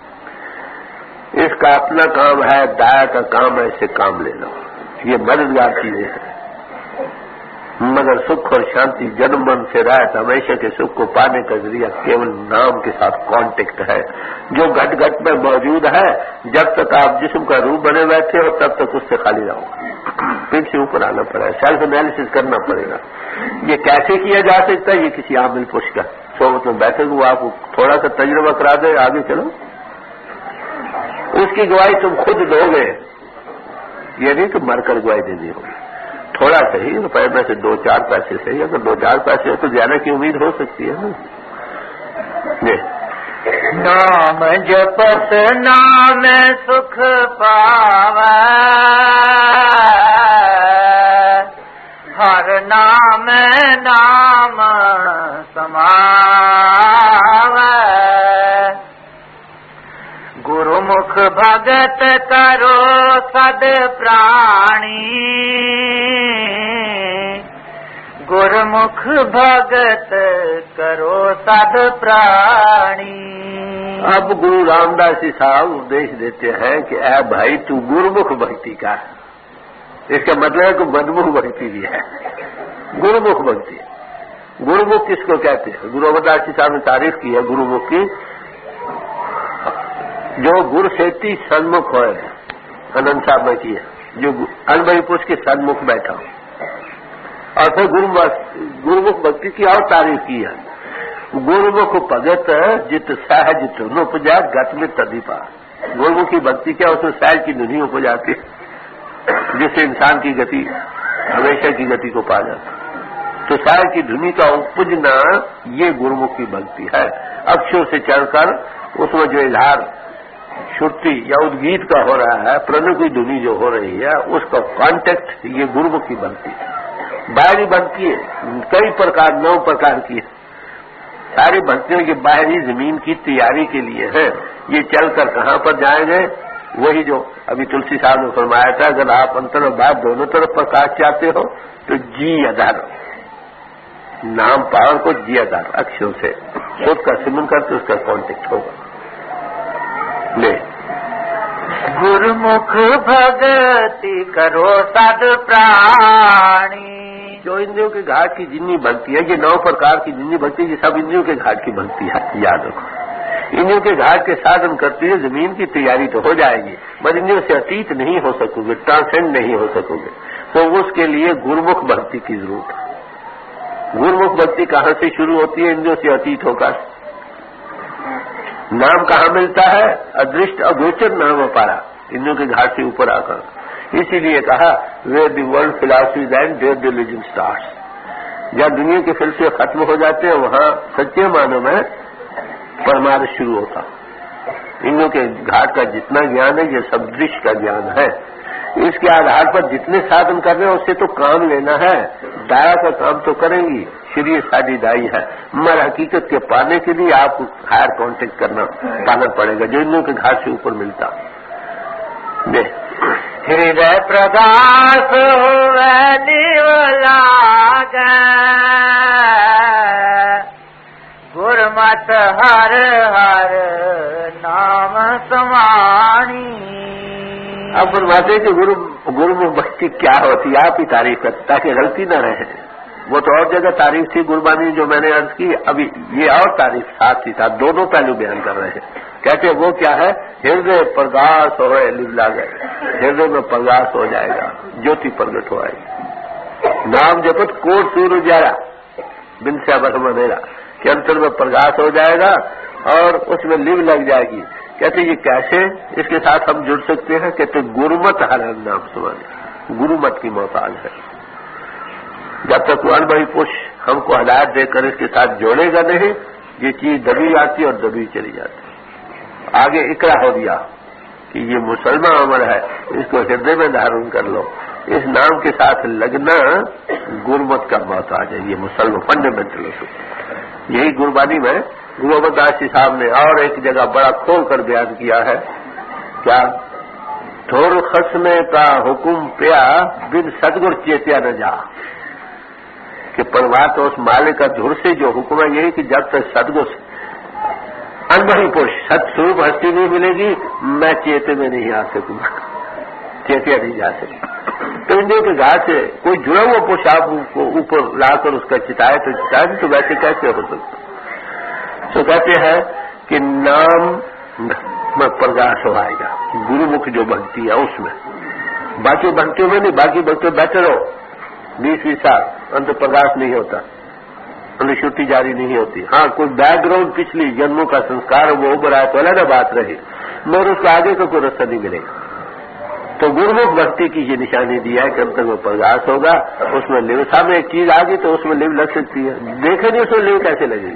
इसका अपना काम है, दाया का काम है, इससे काम ले लो, ये मददगार चीजें हैं। मगर सुख और शांति जन्म मन से रहत हमेशा के सुख को पाने का जरिया केवल नाम के साथ कांटेक्ट है, जो घट घट में मौजूद है। जब तक आप जिस्म का रूप बने बैठे हो तब तक उससे खाली रहो, फिर से ऊपर आना पड़ेगा, सेल्फ एनालिसिस करना पड़ेगा। ये कैसे किया जा सकता है? ये किसी आमिल पुरुष का सोबत में बैठे वो आपको थोड़ा सा तजुर्बा करा दे, आगे चलो। उसकी गवाही तुम खुद दोगे, ये नहीं कि मरकर गवाही देनी होगी। थोड़ा सही, रुपए में से 2-4 पैसे सही, अगर 2-4 पैसे हो तो ज्यादा की उम्मीद हो सकती है ना। नाम जपत नाम सुख पावे, हर नाम नाम समावे। गुरुमुख भगत करो सद प्राणी, गुरुमुख भगत करो सद प्राणी। اب गुरु रामदास जी साहब उपदेश देते हैं कि ऐ भाई तू गुरुमुख भक्ति का है। इसका मतलब है कि मनमुख भक्ति भी है। गुरुमुख भक्ति, गुरुमुख किसको कहते हैं? गुरु अमरदास जी साहब ने तारीफ की है गुरुमुख की, जो गुरु सेती सन्मुख हो, आनंद साहब ने की है, जो अनुभवी पुरुष के सन्मुख बैठा हो। और फिर गुरुमुख भक्ति की और तारीफ की है, गुरुमुख भगत जित सहज धुन उपजा गत में तदीपा। गुरुमुखी भक्ति क्या, उसमें सहज की धुनी उपज आती है, जिससे इंसान की गति हमेशा की गति को पा जाता। तो सहज की धुनी का उपजना ये गुरुमुखी भक्ति है। अक्षर से चढ़कर उसमें जो इजहार श्रुति या उद्गीत का हो रहा है, प्रणव की धुनी जो हो रही है, उसका कॉन्टेक्ट ये गुरुमुखी भक्ति। बाहरी भक्ति कई प्रकार 9 प्रकार की है। सारी भक्तियों की बाहरी जमीन की तैयारी के लिए है। ये चलकर कहां पर जाएंगे, वही जो अभी तुलसी साहब ने फरमाया था, अगर आप अंतर और बाहर दोनों तरफ प्रकाश चाहते हो तो जी आधार नाम पावर को जी आधार अक्षर से खुद का सिमरन करते उसका कॉन्टेक्ट होगा। ले गुरुमुख भगति करो सद प्राणी। जो इंद्रियों के घाट की जितनी भक्ति है, ये 9 प्रकार की जितनी भक्ति, ये सब इंद्रियों के घाट की भक्ति है, याद रखो। इंद्रियों के घाट के साधन करती है, जमीन की तैयारी तो हो जाएगी, मगर इंद्रियों से अतीत नहीं हो सकोगे, ट्रांसेंड नहीं हो सकोगे। तो उसके लिए गुरुमुख भक्ति की जरूरत है। गुरुमुख भक्ति कहां से शुरू होती है? इंद्रियों से अतीत होकर। नाम कहां मिलता है? अदृष्ट अगोचर नाम अपारा, इंद्रियों के घाट से ऊपर आकर। इसीलिए कहा where the world philosophies and their religion starts. जब दुनिया के फिलसफे खत्म हो जाते हैं, वहां सच्चे मानों में परमार्थ शुरू होता। इंद्रियों के घाट का जितना ज्ञान है, ये सब दृश्य का ज्ञान है। इसके आधार पर जितने साधन कर रहे हैं उससे तो काम लेना है, दाया का काम तो करेंगी, शरीर साड़ी दाई है, मगर हकीकत के पाने के लिए आपको हायर कांटेक्ट पाना पड़ेगा, जो इंद्रियों के घाट से ऊपर मिलता। हृदय प्रकाश लाग गुरमत हर हर नाम समाणी। अब फरमाते कि गुरुमुख भक्ति क्या होती है, आप ही तारीफ करते ताकि गलती न रहे। वो तो और जगह तारीफ थी गुरबानी जो मैंने अर्ज की, अभी ये और तारीफ साथ ही साथ दोनों पहलू बयान कर रहे हैं। कहते हैं वो क्या है? हृदय प्रकाश हो लिवला गए, हृदय में प्रकाश हो जाएगा, ज्योति प्रगट हो आएगी। नाम जपत कोट सूर्य उजाला बिन से बसम अंधेरा के अंतर में प्रकाश हो जाएगा और उसमें लिव लग जाएगी। कहते ये कैसे इसके साथ हम जुड़ सकते हैं? कहते गुरुमत हर नाम सुमानी, गुरुमत की मोहताज है। जब तक अनुभवी पुरुष हमको हदायत देकर इसके साथ जोड़ेगा नहीं, ये चीज दबी आती और दबी चली जाती। आगे इकरा हो दिया कि ये मुसलमान अमर है, इसको हृदय में धारण कर लो। इस नाम के साथ लगना गुरुमत का मोहताज है, ये मुसलमान फंडामेंटल। यही गुरबानी में गुरु अमरदास जी साहब ने और एक जगह बड़ा खोल कर बयान किया है। क्या? थोर खसमे का हुक्म पिया बिन सदगुर चेतिया न जा। कि परमात्मा उस मालिक का धुर से जो हुक्म है यही कि जब तक सदगुर अनुभवी पुरुष सत्स्वरूप हस्ती नहीं मिलेगी, मैं चेते में नहीं आ सकूंगा, चेतिया नहीं जा सकूंगा। तो इंद्रियों के घाट से कोई जुड़ा हुआ पुरुष आपको ऊपर लाकर उसका चिताए तो चिताए, तो वैसे कैसे हो सकता? तो कहते हैं कि नाम में प्रकाश हो आएगा, गुरुमुख जो भक्ति है उसमें। बाकी भक्तियों में नहीं, बाकी भक्तियों बैठे रहो 20-20 साल, अंत प्रकाश नहीं होता, अनुश्रुति जारी नहीं होती। हाँ, कोई बैकग्राउंड पिछली जन्मों का संस्कार वो उभर आए तो अलग बात रही, मगर उसको आगे का कोई रास्ता नहीं मिलेगा। तो गुरुमुख भक्ति की ये निशानी दिया है कि अंत में प्रकाश होगा, उसमें लिव सामने एक चीज आ गई तो उसमें लिव लग सकती है, देखे नहीं उसमें लिव कैसे लगेगी?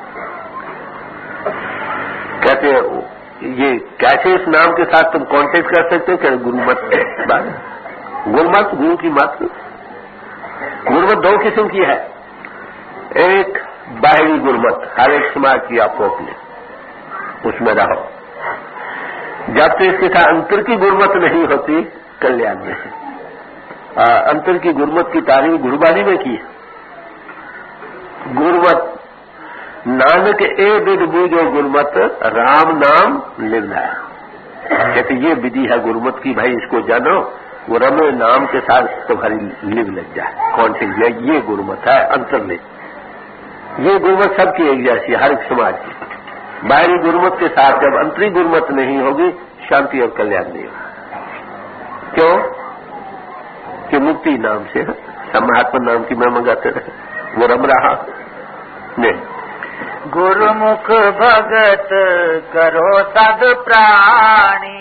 कहते हैं ये कैसे इस नाम के साथ तुम कांटेक्ट कर सकते हो? क्या गुरुमत बात, गुरुमत गुरु की मत। गुरुमत 2 किस्म की है, एक बाहरी गुरुमत, हर एक समाज की आपको अपनी, उसमें रहो। जब तक इसके साथ अंतर की गुरुमत नहीं होती, कल्याण में है। अंतर की गुरुमत की तारीफ गुरुबानी में की है। गुरुमत नानक ए विधि बूझो गुरमत राम नाम लिवला। कहते ये विधि है गुरमत की, भाई इसको जानो, वो रमे नाम के साथ तुम्हारी लिव लग जाए। कौन सी? ये गुरमत है अंतर्निहित। ये गुरमत सबकी एक जैसी, हर एक समाज की। बाहरी गुरमत के साथ जब अंतरी गुरमत नहीं होगी, शांति और कल्याण नहीं होगा। क्यों? कि मुक्ति नाम से सब महात्मा नाम की महिमा गाते रहे, वो रम रहा नहीं। गुरुमुख भगत करो सद प्राणी,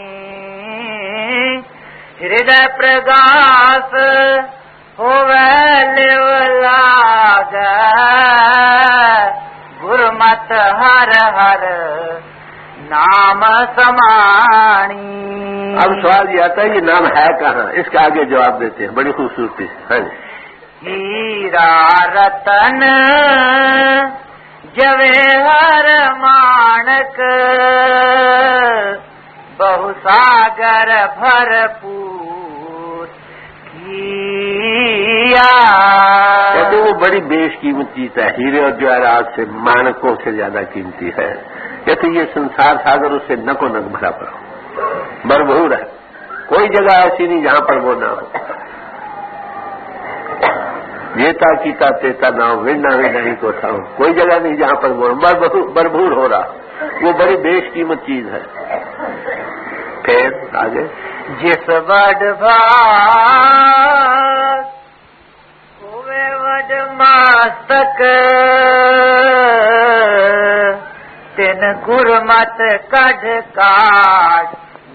हृदय प्रगास होवे लिव लागे, गुरुमत हर हर नाम समाणी। अब सवाल ये आता है ये नाम है कहाँ? इसका आगे जवाब देते हैं बड़ी खूबसूरती से। हीरा रतन जवेहर माणक, बहुसागर भरपूर किया। कहते वो बड़ी बेशकीमत चीज है, हीरे और जवाहरात से माणकों से ज्यादा कीमती है। कहते ये संसार सागर उससे नको नक भरा पड़ा, भरपूर है। कोई जगह ऐसी नहीं जहां पर वो ना हो। जेता कीता तेता नाम विड़ना विड़ना ही को था, कोई जगह नहीं जहां पर वो भरपूर हो रहा। वो बड़ी बेशकीमत चीज है। फिर आगे जिस वड भाग होवे वड मस्तक, तिन गुरमत कढ़ काट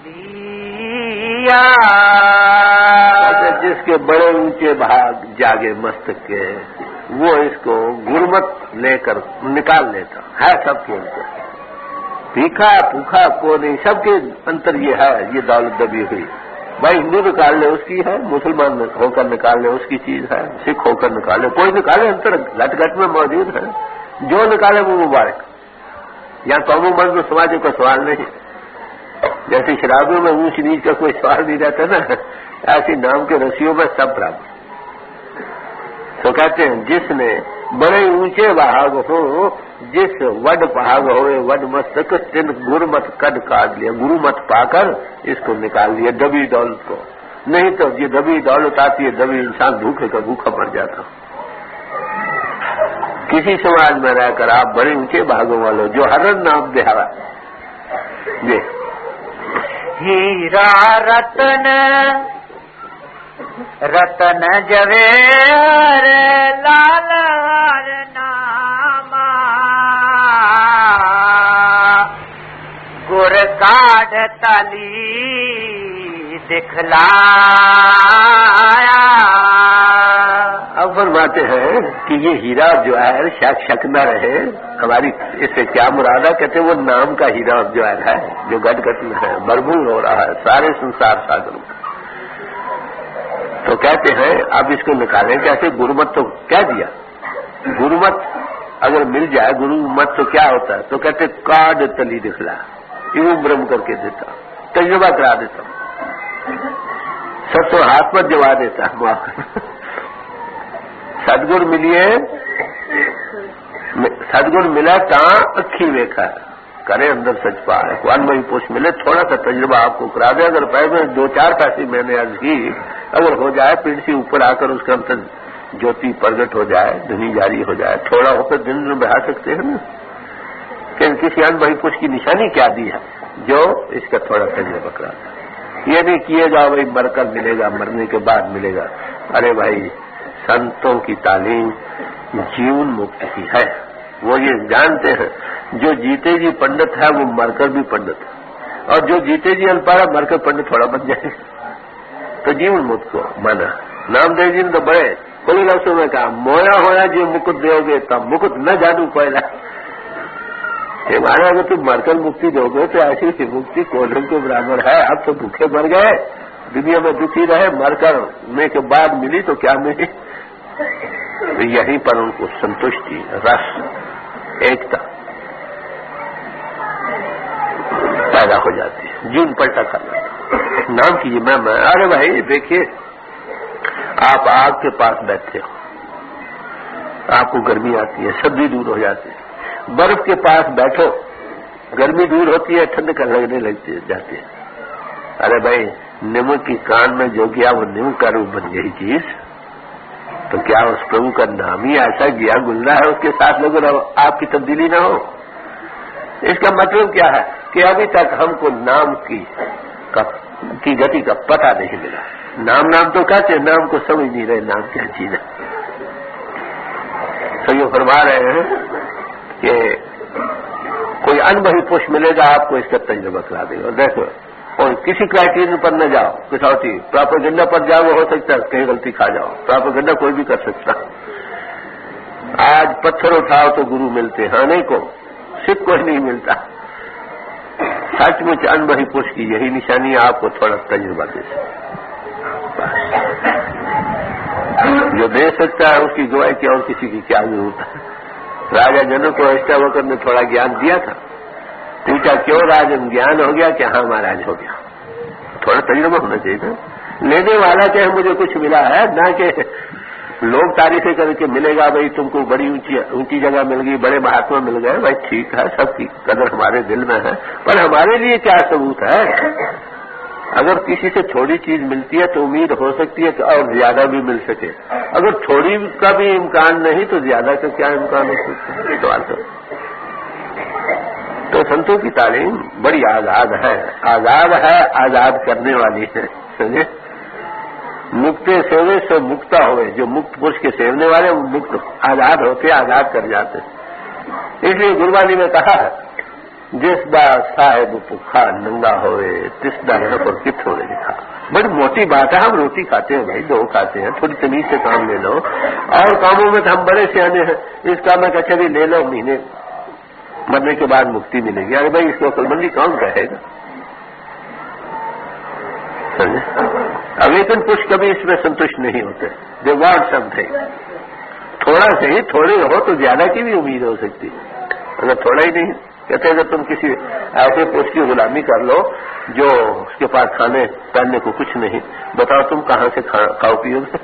लिया। जिसके बड़े ऊंचे भाग जागे मस्तक के, वो इसको गुरमत लेकर निकाल लेता है। सबके अंतर भीखा भूखा को नहीं, सबके अंतर ये है, ये दौलत दबी हुई। भाई हिंदू निकाल ले उसकी है, मुसलमान होकर निकाल ले उसकी चीज है, सिख होकर निकाल ले, कोई निकाले, अंतर घट घट में मौजूद है। जो निकाले वो मुबारक। यहाँ कौमों मर्द समाजों का सवाल नहीं, जैसे शराबियों में ऊंच नीच का कोई सवाल नहीं रहता ना, ऐसी नाम के रसियों में सब बराबर। तो कहते हैं जिसने बड़े ऊंचे भाग हो, जिस वड भाग होवे वड मस्तक, तिन गुरुमत कद काट लिया। गुरुमत पाकर इसको निकाल लिया दबी दौलत को। नहीं तो ये दबी दौलत आती है, दबी इंसान भूखे का भूखा मर जाता। किसी समाज में रहकर आप बड़े ऊंचे भागों वालों जो हर नाम देहावा ये हीरा रतन रतन जवेहर लाल हर नामा, गुर काढ़ तली दिखलाया। अब फरमाते हैं कि ये हीरा जो है शक न रहे, हमारी इससे क्या मुरादा? कहते वो नाम का हीरा जो है जो गट गट में है, भरपूर हो रहा है सारे संसार सागरों। तो कहते हैं अब इसको निकालें कैसे? गुरुमत तो क्या दिया? गुरुमत अगर मिल जाए, गुरुमत तो क्या होता है? तो कहते काढ़ तली दिखला, यूं ब्रह्म करके देता, तजुर्बा करा देता, सब तो हाथ पर जवा देता। सदगुर मिलिए, सदगुर मिला ता अखी वेखा करे अंदर सच पाए। अनमई पोष मिले, थोड़ा सा तजुर्बा आपको करा दे। अगर पैर में 2-4 पैसे मैंने अर्ज की अगर हो जाए, पीठ से ऊपर आकर उसका अंतर ज्योति प्रगट हो जाए, धुनी जारी हो जाए, थोड़ा होकर दिन में बहा सकते हैं ना। कि किसी अनमई पोष की निशानी क्या दी है? जो इसका थोड़ा तजुर्बा करा दे। ये नहीं किए जाओ भाई मरकर मिलेगा, मरने के बाद मिलेगा। अरे भाई संतों की तालीम जीवन मुक्त की है। वो ये जानते हैं जो जीते जी पंडित है वो मरकर भी पंडित है, और जो जीते जी अनपढ़ मरकर पंडित थोड़ा बन जाए। तो जीवन मुक्त को माना। नामदेव जी ने तो बड़े खुले लफ्जों में कहा, मोया होया जो मुकुट दोगे तब मुकुट न जादू पहला। हमारा अगर तुम मरकर मुक्ति दोगे तो ऐसी सी मुक्ति कोल्हम के बराबर है। अब तो भूखे मर गए, दुनिया में दुखी रहे, मरकर होने के बाद मिली तो क्या मिली? तो यहीं पर उनको संतुष्टि, रस, एकता पैदा हो जाती है, जीवन पलटा खा जाता। नाम की मैं अरे भाई देखिए, आप आग के पास बैठे हो, आपको गर्मी आती है, सर्दी दूर हो जाती है, برف کے پاس بیٹھو، گرمی دور ہوتی ہے، ٹھنڈ کا لگنے لگتی جاتی ہے. ارے بھائی، نیمو کی کان میں جو گیا وہ نیمو کا روپ بن گئی چیز، تو کیا اس پربھو کا نام ہی ایسا گیا گزرا ہے اس کے ساتھ لوگ آپ کی تبدیلی نہ ہو؟ اس کا مطلب کیا ہے کہ ابھی تک ہم کو نام کی گتی کا پتہ نہیں ملا. نام تو کہتے ہیں، نام کو سمجھ نہیں رہے نام کیا چیز ہے. تو یہ فرما رہے ہیں کہ کوئی انبہی پش ملے گا آپ کو، اس کا تجربہ کرا دے گا. دیکھو، اور کسی کرائٹیرین پر نہ جاؤ، کسوٹی پراپیگنڈا پر جاؤ، وہ ہو سکتا ہے کہیں غلطی کھا جاؤ. پراپیگنڈا کوئی بھی کر سکتا. آج پتھر اٹھاؤ تو گرو ملتے ہیں، نہیں کو صرف کوئی نہیں ملتا. سچ مچ انبہی پش کی یہی نشانی ہے، آپ کو تھوڑا تجربہ دے سکتا. جو دے سکتا ہے اس کی گواہی کی اور کسی کی کیا ضرورت ہے. راجا جنک کو اشٹاوکر نے تھوڑا گیان دیا تھا، پوچھا کیوں راجن گیان ہو گیا؟ کہ ہاں مہاراج ہو گیا. تھوڑا تجربہ ہونا چاہیے تھا. لینے والا کہے مجھے کچھ ملا ہے، نہ کہ لوگ تعریفیں کر کے ملے گا بھائی تم کو بڑی اونچی جگہ مل گئی، بڑے مہاتما مل گئے. بھائی ٹھیک ہے، سب کی قدر ہمارے دل میں ہے، پر ہمارے لیے کیا ثبوت ہے؟ اگر کسی سے تھوڑی چیز ملتی ہے تو امید ہو سکتی ہے کہ اور زیادہ بھی مل سکے. اگر تھوڑی کا بھی امکان نہیں تو زیادہ کا کیا امکان ہو سکتا ہے؟ سوال تو سنتوں کی تعلیم بڑی آزاد ہے، آزاد کرنے والی ہے. سمجھے؟ مکتے سیوے سو مکتا ہوئے، جو مکت پرش کے سیونے والے وہ مکت آزاد ہوتے، آزاد کر جاتے. اس لیے گربانی میں کہا ہے جس دا صاحب پکھا ننگا ہوئے تس دا نفر کت ہو لکھا. بڑی موٹی بات ہے. ہم روٹی کھاتے ہیں بھائی، دو کھاتے ہیں، تھوڑی تمیز سے کام لے لو. اور کاموں میں تو ہم بڑے سیانے ہیں. اس کام میں کچھ بھی لے لو، مہینے مرنے کے بعد مکتی ملے گی. ارے بھائی اس کو عقل مندی کون کہے گا؟ اویکن پش کبھی اس میں سنتشٹ نہیں ہوتے. They want something. تھوڑا سے ہی، تھوڑے ہو تو زیادہ کی بھی امید ہو سکتی. اگر تھوڑا ہی نہیں، کہتے اگر تم کسی ایسے پوسٹ کی غلامی کر لو جو اس کے پاس کھانے پہننے کو کچھ نہیں، بتاؤ تم کہاں سے کھاؤ پیو گے؟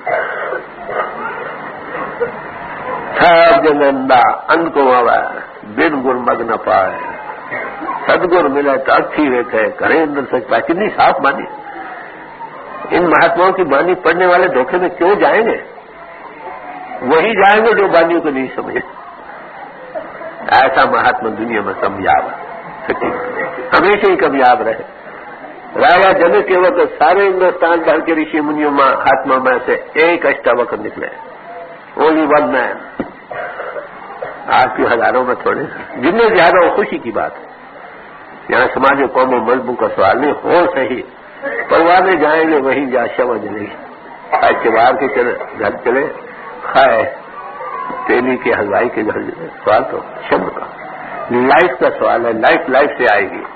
جنندا ان کو بن گر مگ نہ پائے، سدگر ملے تو اچھی ویک ہے کریں اندر سچ پائے. کتنی صاف بانی. ان مہاتماؤں کی بانی پڑھنے والے دھوکے میں کیوں جائیں گے؟ وہی جائیں گے جو بانیوں کو نہیں سمجھے. ایسا مہاتما دنیا میں کامیاب ہے، ہمیشہ ہی کامیاب رہے. راجا جنک کے وقت سارے ہندوستان بھر کے رشی منیوں مہاتما میں سے ایک اشٹاوکر نکلے. Only one man. آج کی ہزاروں میں تھوڑے جتنے زیادہ وہ خوشی کی بات ہے. یہاں سماج قوم و مذہبوں کا سوال نہیں، ہو صحیح پروانے جائیں گے وہیں جا شمع جلے گی. آج کے باہر کے گھر چلے خائے تیلی کے ہلوائی کے گھر جلے. سوال تو شمع کا، لائف کا سوال ہے. لائف سے آئے گی.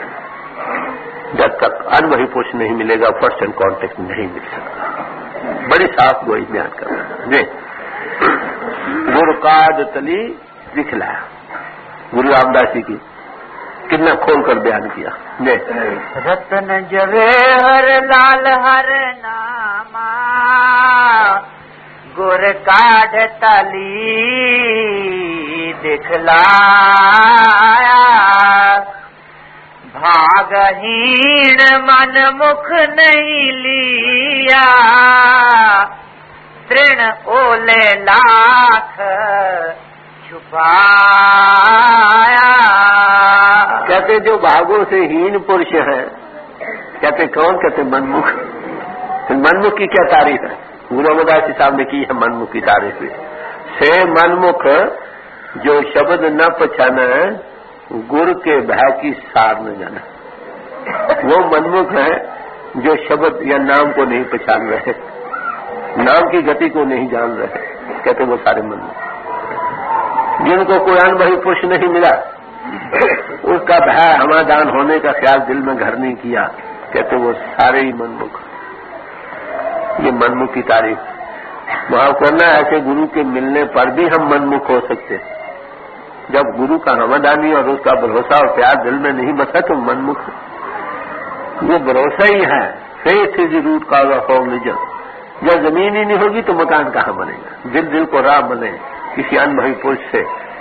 جب تک انوہی پوش نہیں ملے گا فرسٹ اینڈ کانٹیکٹ نہیں مل سکتا. بڑی صاف گوئی بیان کر رہا ہے. گرو کاج تلی دکھلایا. گرو رام داس جی کی کتنا کھول کر بیان کیا. رتن جوہر لال ہر ناما گر کاڈ تلی دکھلایا بھاگہین من مکھ نہیں لیا ترن اولے لاکھ چھپایا. کہتے جو بھاگوں سے ہین پرش ہے، کہتے کون؟ کہتے منمکھ. منمکھ کی کیا تعریف ہے؟ گرو رامداس جی صاحب نے کی ہے منمکھ کی تعریف. سے منمکھ جو شبد نہ پچھانا گر کے بھا کی سار نہ جانا. وہ منمکھ ہے جو شبد یا نام کو نہیں پہچان رہے، نام کی گتی کو نہیں جان رہے. کہتے وہ سارے منمکھ. جن کو قرآن بھائی پش نہیں ملا، اس کا بھا ہمادان ہونے کا خیال دل میں گھر نہیں کیا، کہتے وہ سارے ہی منمکھ. یہ منمکھ کی تعریف. معاف کرنا، ایسے گرو کے ملنے پر بھی ہم منمکھ ہو سکتے. جب گرو کا ہمدانی اور اس کا بھروسہ اور پیار دل میں نہیں بسا تو منمکھ. وہ بھروسہ ہی ہے. Faith is root cause of religion. جب زمین ہی نہیں ہوگی تو مکان کہاں بنے گا؟ دل کو راہ بنے کسی انبھوی پرش سے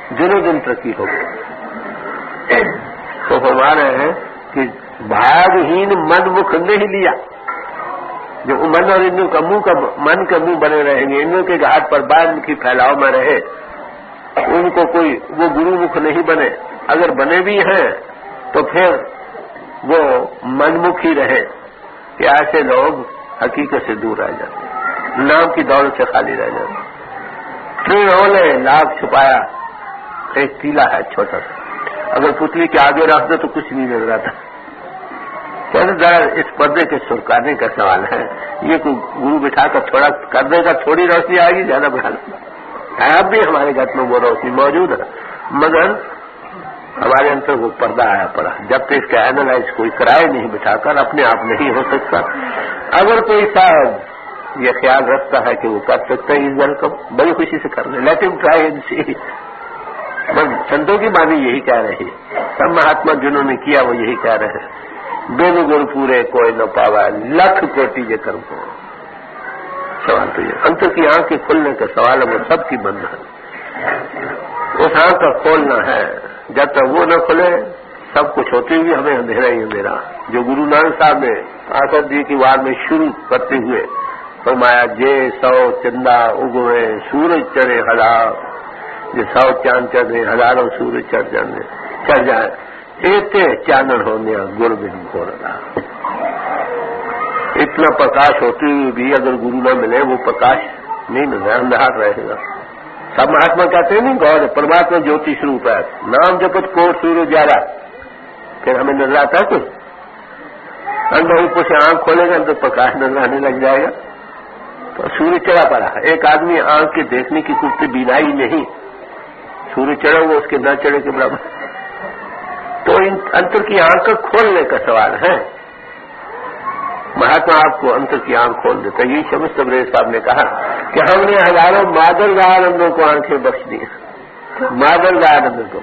दिनों दिन तरक्की हो गई। तो फरमा रहे हैं कि भागहीन मन मुख नहीं लिया, जो मन और इंद्रियों का मुंह का मन के मुंह बने रहेंगे, इंद्रियों के घाट पर बाहर मुखी फैलाव में रहे, उनको कोई वो गुरु मुख नहीं बने। अगर बने भी हैं तो फिर वो मनमुखी रहे कि ऐसे लोग हकीकत से दूर रह जाते, नाम की दौलत से खाली रह जाते। त्रिनोले लाख छुपाया, एक टीला है छोटा सा, अगर पुतली के आगे रख दो तो कुछ नहीं नजर आता। कहते जरा इस पर्दे के सुरकाने का सवाल है, ये कोई गुरु बिठाकर थोड़ा कर देगा, थोड़ी रोशनी आएगी, ज्यादा बढ़ा है। अब भी हमारे घर में वो रोशनी मौजूद है, मगर हमारे अंदर वो पर्दा आया पड़ा। जब तक इसका एनालाइज कोई कराए नहीं बिठाकर अपने आप नहीं हो सकता। अगर कोई साहब ये ख्याल रखता है कि वो कर सकता है इस जल को, बड़ी खुशी से कर ले, let him try and see. संतों की बानी यही कह रही है, सब महात्मा जिन्होंने किया वो यही कह रहे हैं, बेनु गुरु पूरे कोई न पावा, लख कोटि ये कर्म हो। सवाल तो ये अंतर की आंख के खुलने का सवाल है, वो सबकी बंद है, उस आंख का खोलना है। जब तक वो न खुले सब कुछ होते हुए हमें अंधेरा ही अंधेरा। जो गुरु नानक साहब ने आसद जी की वार में शुरू करते हुए फरमाया, जे 100 चंदा उगवे सूरज चढ़े हजार, जे 100 चांद चढ़े हजारों सूरज चढ़ जाए, एते चानन होने गुरु बिन घोर रहा। इतना प्रकाश होते हुए भी अगर गुरु न मिले वो प्रकाश नहीं मिले, अंधार रहेगा। सब महात्मा कहते हैं नहीं, गौर परमात्मा ज्योतिष रूप है, नाम जपत कोट सूर्य ज्यादा, फिर हमें नजर आता है कुछ? अंदर से आंख खोलेगा तो प्रकाश नजर आने लग जाएगा। तो सूर्य चढ़ा पड़ा है, एक आदमी आंख के देखने की कुछ बीनाई नहीं, सूर्य चढ़ा हुआ उसके न चढ़े के बराबर। तो इन अंतर की आंख का खोलने का सवाल है। महात्मा आपको अंतर की आंख खोल देता। यही शमस तबरेज साहब ने कहा कि हमने हजारों मादरदार अंधों को आंखें बख्श दी, मादरदार अंधों को।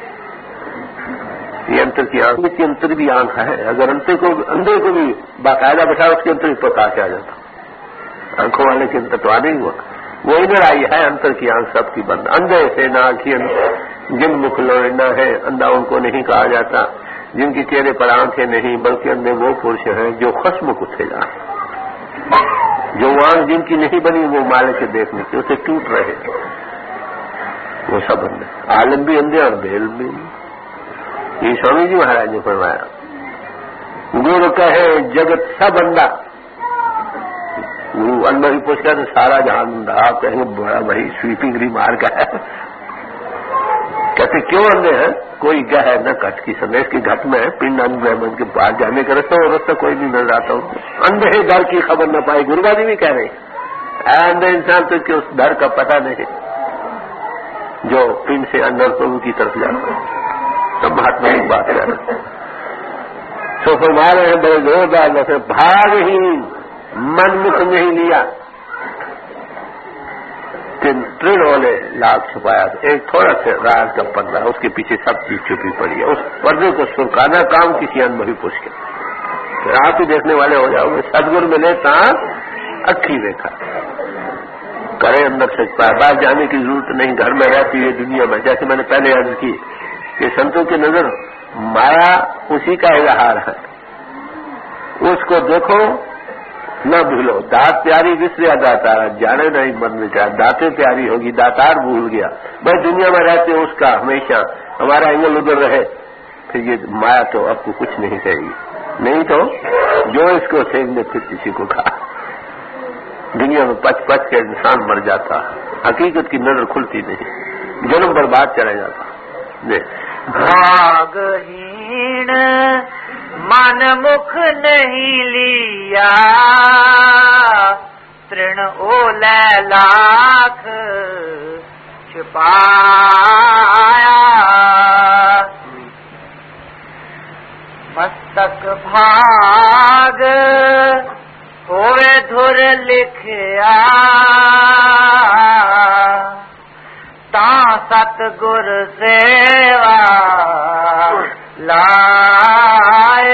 ये अंतर की आंख, इसकी अंतर भी आंख है, अगर अंधे को भी बाकायदा बैठा उसके अंतर भी प्रकाश आ जाता। आंखों वाले के अंतर तो आ नहीं हुआ, वो इधर आई है अंतर की आंख सबकी बंद। अंधे से ना आंखी, जिन मुख लोना है अंधा उनको नहीं कहा जाता, जिनके चेहरे पर आंखें नहीं, बल्कि अंधे वो पुरुष हैं जो खस्म कुथेगा, जो आंख जिनकी नहीं बनी वो माले के देखने से उसे टूट रहे, वो सब अंधे, आलम भी अंधे और बेल भी। ये स्वामी जी महाराज ने फरमाया, गुरु कहे जगत सब अंधा। गुरु अंधा ही पूछता तो सारा जहान अंधा। आप कहेंगे बड़ा भाई स्वीपिंग रिमार्क है। कहते क्यों अंधे हैं? कोई गह है न कट की संदेश के घट में पिंड अंध ब्रह्मन के पास जाने का रास्ता, और रास्ता कोई नहीं नजर आता उनको। अंधे दर की खबर न पाई, गुरुबाजी भी कह रहे हैं, अंधे इंसान तो इसके उस दर का पता नहीं जो पिंड से अंदर प्रभु की तरफ जाता है। सब महात्मा एक बात कह रहे हैं। तो फरमा रहे हैं बड़े जोरदार लगे, भाग ही मनमुख नहीं लिया, तृण वाले लाख छुपाया। एक थोड़ा सा राज का पर्दा, उसके पीछे सब चीज छुपी पड़ी है, उस पर्दे को सुरकाना काम किसी अनुभवी पुरुष के। फिर आप ही देखने वाले हो जाओगे। सदगुरु मिले ता अखी देखा करे, अंदर से बाहर जाने की जरूरत नहीं, घर में रहती है दुनिया में। जैसे मैंने पहले अर्ज की कि संतों की नजर माया उसी का इजहार है, उसको देखो न भूलो। दात प्यारी विसरिया दातार, जाने नहीं मन में क्या दातें प्यारी होगी, दातार भूल गया। भाई दुनिया में रहते उसका हमेशा हमारा एंगल उधर रहे, फिर ये माया तो आपको कुछ नहीं कहेगी। नहीं तो जो इसको सेंगे फिर किसी को कहा। दुनिया में पच पच के इंसान मर जाता, हकीकत की नजर खुलती नहीं, जन्म बर्बाद चला जाता। भागहीन मन मुख नहीं लिया, तृण ओले लाख छुपाया, मस्तक भाग होवे धुर लिखिया, ता सतगुर सेवा लाए।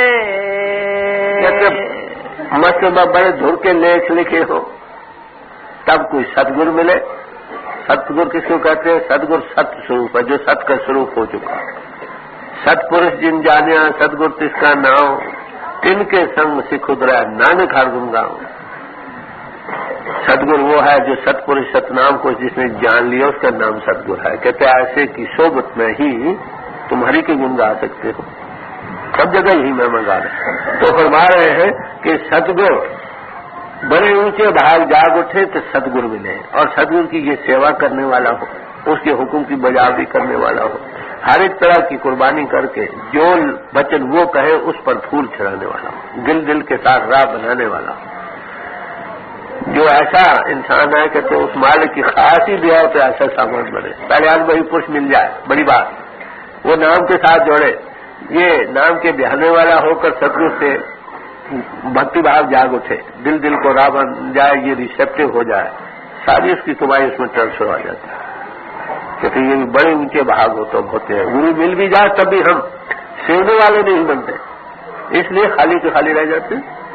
मस्त बड़े धुर के लेख लिखे हो, तब कोई सदगुरु मिले, सतगुरु किसको कहते हैं? सतगुरु सत्य स्वरूप है, जो सत का स्वरूप हो चुका। सतपुरुष जिन जानिया सतगुरु तिसका नाम, तिनके संग सिख उतरा नानक हर गुण गाओ। सतगुरु वो है जो सतपुरुष सतनाम को जिसने जान लिया, उसका नाम सतगुरु है। कहते हैं ऐसे की सोबत में ही तुम हरि के गुण गा सकते हो। सब जगह यही महिमा गा रहे। तो फरमा रहे हैं कि सतगुरु बड़े ऊंचे भाग जाग उठे तो सतगुरु मिले, और सतगुरु की ये सेवा करने वाला हो, उसके हुक्म की बजावरी करने वाला हो, हर एक तरह की कुर्बानी करके जो वचन वो कहे उस पर फूल चढ़ाने वाला हो, दिल दिल के साथ राह बनाने वाला हो। जो ऐसा इंसान है कि तो उस मालिक की खास ही दिया हो तो ऐसा सामान बने। पहले आज वही पुरुष मिल जाए, बड़ी बात, वो नाम के साथ जोड़े, ये नाम के बहाने वाला होकर सतगुरु से भक्ति भाव जाग उठे, दिल दिल को राह बन जाए, ये रिसेप्टिव हो जाए, सारी उसकी कमाई उसमें ट्रांसफर आ जाती है। क्योंकि ये भी बड़े ऊंचे भाग होते हैं। गुरु मिल भी जाए तब भी हम सेवने वाले नहीं बनते, इसलिए खाली के खाली रह जाते।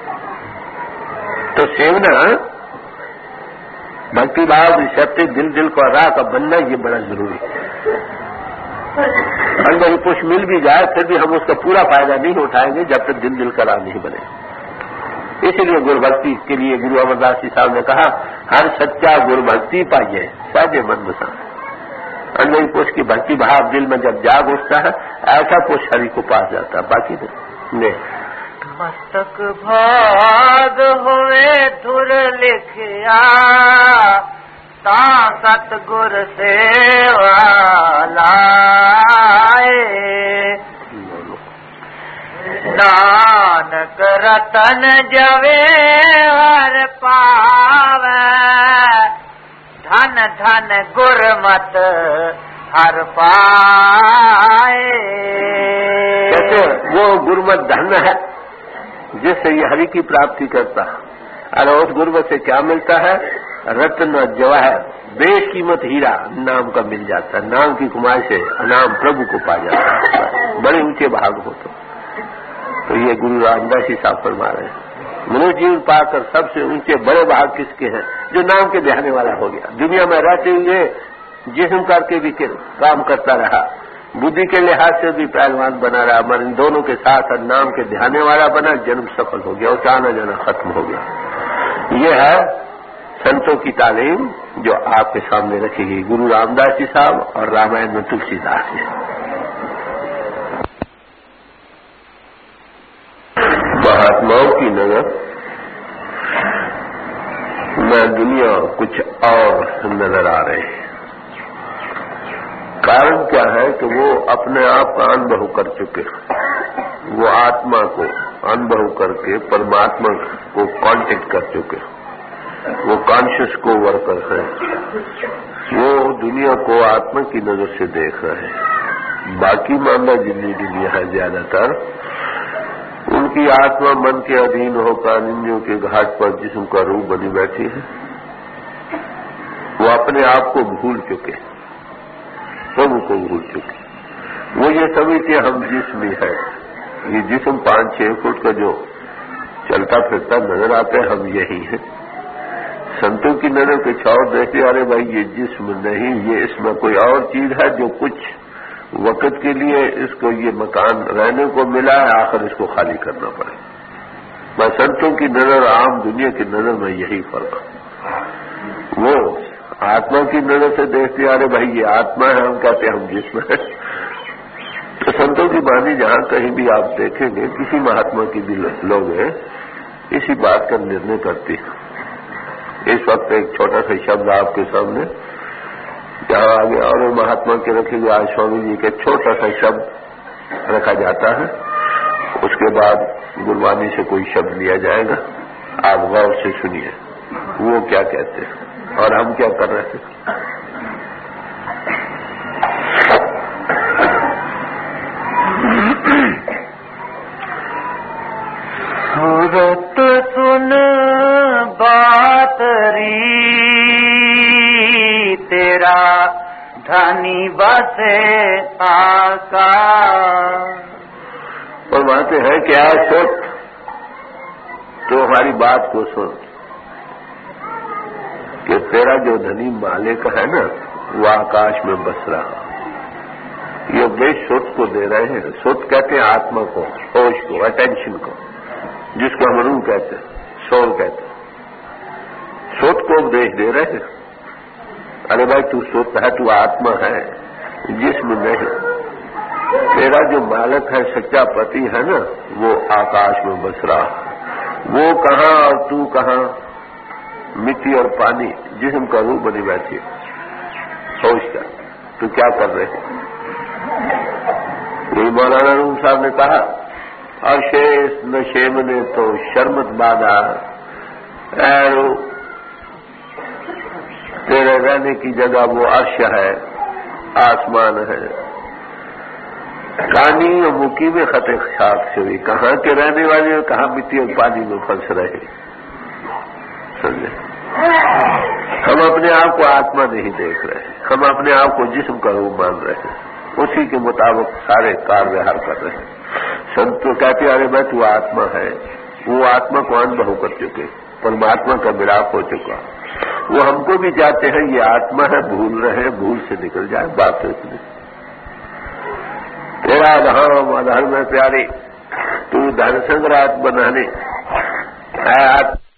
तो सेवना, भक्ति भाव रिसेप्टिव, दिल दिल को राह का बनना, ये बड़ा जरूरी है। और वही पुरुष मिल भी जाए फिर भी हम उसका पूरा फायदा नहीं उठाएंगे जब तक दिल दिल का राह नहीं बने। इसीलिए गुरु भक्ति के लिए गुरु अमरदास जी साहब ने कहा, हर सच्चा गुरु भक्ति पाइए सहजे मन बसा। अन्य पुरुष की भक्ति भाव दिल में जब जाग उठता है, ऐसा पुरुष हरि को पास जाता है, बाकी नहीं। मस्तक भाग हुए धुर लिखिया, ता सतगुर सेवा लाए। नानक रतन जवे हर पावे, धन धन गुरमत हर पाए। कैसे वो गुरमत धन है जिससे ये हरि की प्राप्ति करता है। और उस गुरमत से क्या मिलता है? रत्न जवाहर बेकीमत हीरा नाम का मिल जाता है। नाम की कमाई से नाम प्रभु को पा जाता है, बड़े ऊंचे भाग हो। तो ये गुरु रामदास जी साहब फरमा रहे हैं, मनुष्य जीवन पाकर सबसे ऊंचे बड़े भाग किसके हैं? जो नाम के बहाने वाला हो गया, दुनिया में रहते हुए जिस्म करके भी काम करता रहा, बुद्धि के लिहाज से भी पहलवान बना रहा, मगर इन दोनों के साथ नाम के ध्याने वाला बना, जन्म सफल हो गया, उसका आना जाना खत्म हो गया। ये है संतों की तालीम जो आपके सामने रखी गई, गुरु रामदास जी साहब और रामायण में तुलसीदास जी। महात्माओं की नजर में दुनिया कुछ और नजर आ रही है। कारण क्या है कि वो अपने आप का अनुभव कर चुके, वो आत्मा को अनुभव करके परमात्मा को कांटेक्ट कर चुके, वो कॉन्शियस को वर्कर है, वो दुनिया को आत्मा की नजर से देख रहे हैं। बाकी मामला जितनी दुनिया है ज्यादातर उनकी आत्मा मन के अधीन होकर निंदियों के घाट पर जिस्म का रूप बनी बैठी है। वो अपने आप को भूल चुके, प्रभु को भूल चुके। वो ये समझते हम जिस्म ही है, ये जिस्म 5-6 फुट का जो चलता फिरता नजर आता है, हम यही है। संतों की नजर कुछ और देखते, अरे भाई ये जिस्म नहीं, ये इसमें कोई और चीज है जो कुछ वक्त के लिए इसको ये मकान रहने को मिला है, आखिर इसको खाली करना पड़े। बस संतों की नजर आम दुनिया की नजर में यही फर्क है। वो आत्मा की नजर से देखते, अरे भाई ये आत्मा है, हम कहते हम जिस्म है। तो संतों की वाणी जहां कहीं भी आप देखेंगे, किसी महात्मा की भी लोग हैं, इसी बात का निर्णय करती है। इस वक्त एक छोटा सा शब्द आपके सामने जहां आगे और महात्मा के रखे हुए आज स्वामी जी के छोटा सा शब्द रखा जाता है, उसके बाद गुरबानी से कोई शब्द लिया जाएगा। आप गौर से सुनिए वो क्या कहते हैं और हम क्या कर रहे थे। सूरत सुन बात री तेरा धनी बसे आकाश। और बातें हैं क्या सोच तो हमारी बात को सुन, کہ تیرا جو دھنی مالک ہے نا وہ آکاش میں بس رہا. یہ اپدیش سوت کو دے رہے ہیں. سوت کہتے ہیں آتما کو, ہوش کو, اٹینشن کو, جس کو ہم روح کہتے ہیں, سول کہتے ہیں. سوت کو اپدیش دے رہے ہیں. ارے بھائی تو سوت ہے, تو آتما ہے, جسم نہیں. تیرا جو مالک ہے, سچا پتی ہے نا, وہ آکاش میں بس رہا. وہ کہاں اور تو کہاں, مٹی اور پانی, جسم کا روح بنی بیٹھی ہوش کا. تو کیا کر رہے ہیں؟ یہی مولانا روم صاحب نے کہا, اشیش نشیم نے تو شرمت بادا. تیرے رہنے کی جگہ وہ عرش ہے, آسمان ہے. کانی اور مکی میں خط خاک سے ہوئی, کہاں کے رہنے والے اور کہاں مٹی اور پانی میں پھنس رہے. سمجھے؟ ہم اپنے آپ کو آتما نہیں دیکھ رہے, ہم اپنے آپ کو جسم کا روح مان رہے ہیں, اسی کے مطابق سارے کار وہار کر رہے ہیں. سنت تو کہتے ارے بھائی تو آتما ہے. وہ آتما کو ان بہو کر چکے, پرماتما کا ملاپ ہو چکا. وہ ہم کو بھی چاہتے ہیں یہ آتما ہے, بھول رہے ہیں, بھول سے نکل جائے. بات اتنی. تیرا دھام ادھر میں پیاری, تو دھن سنگرات بنانے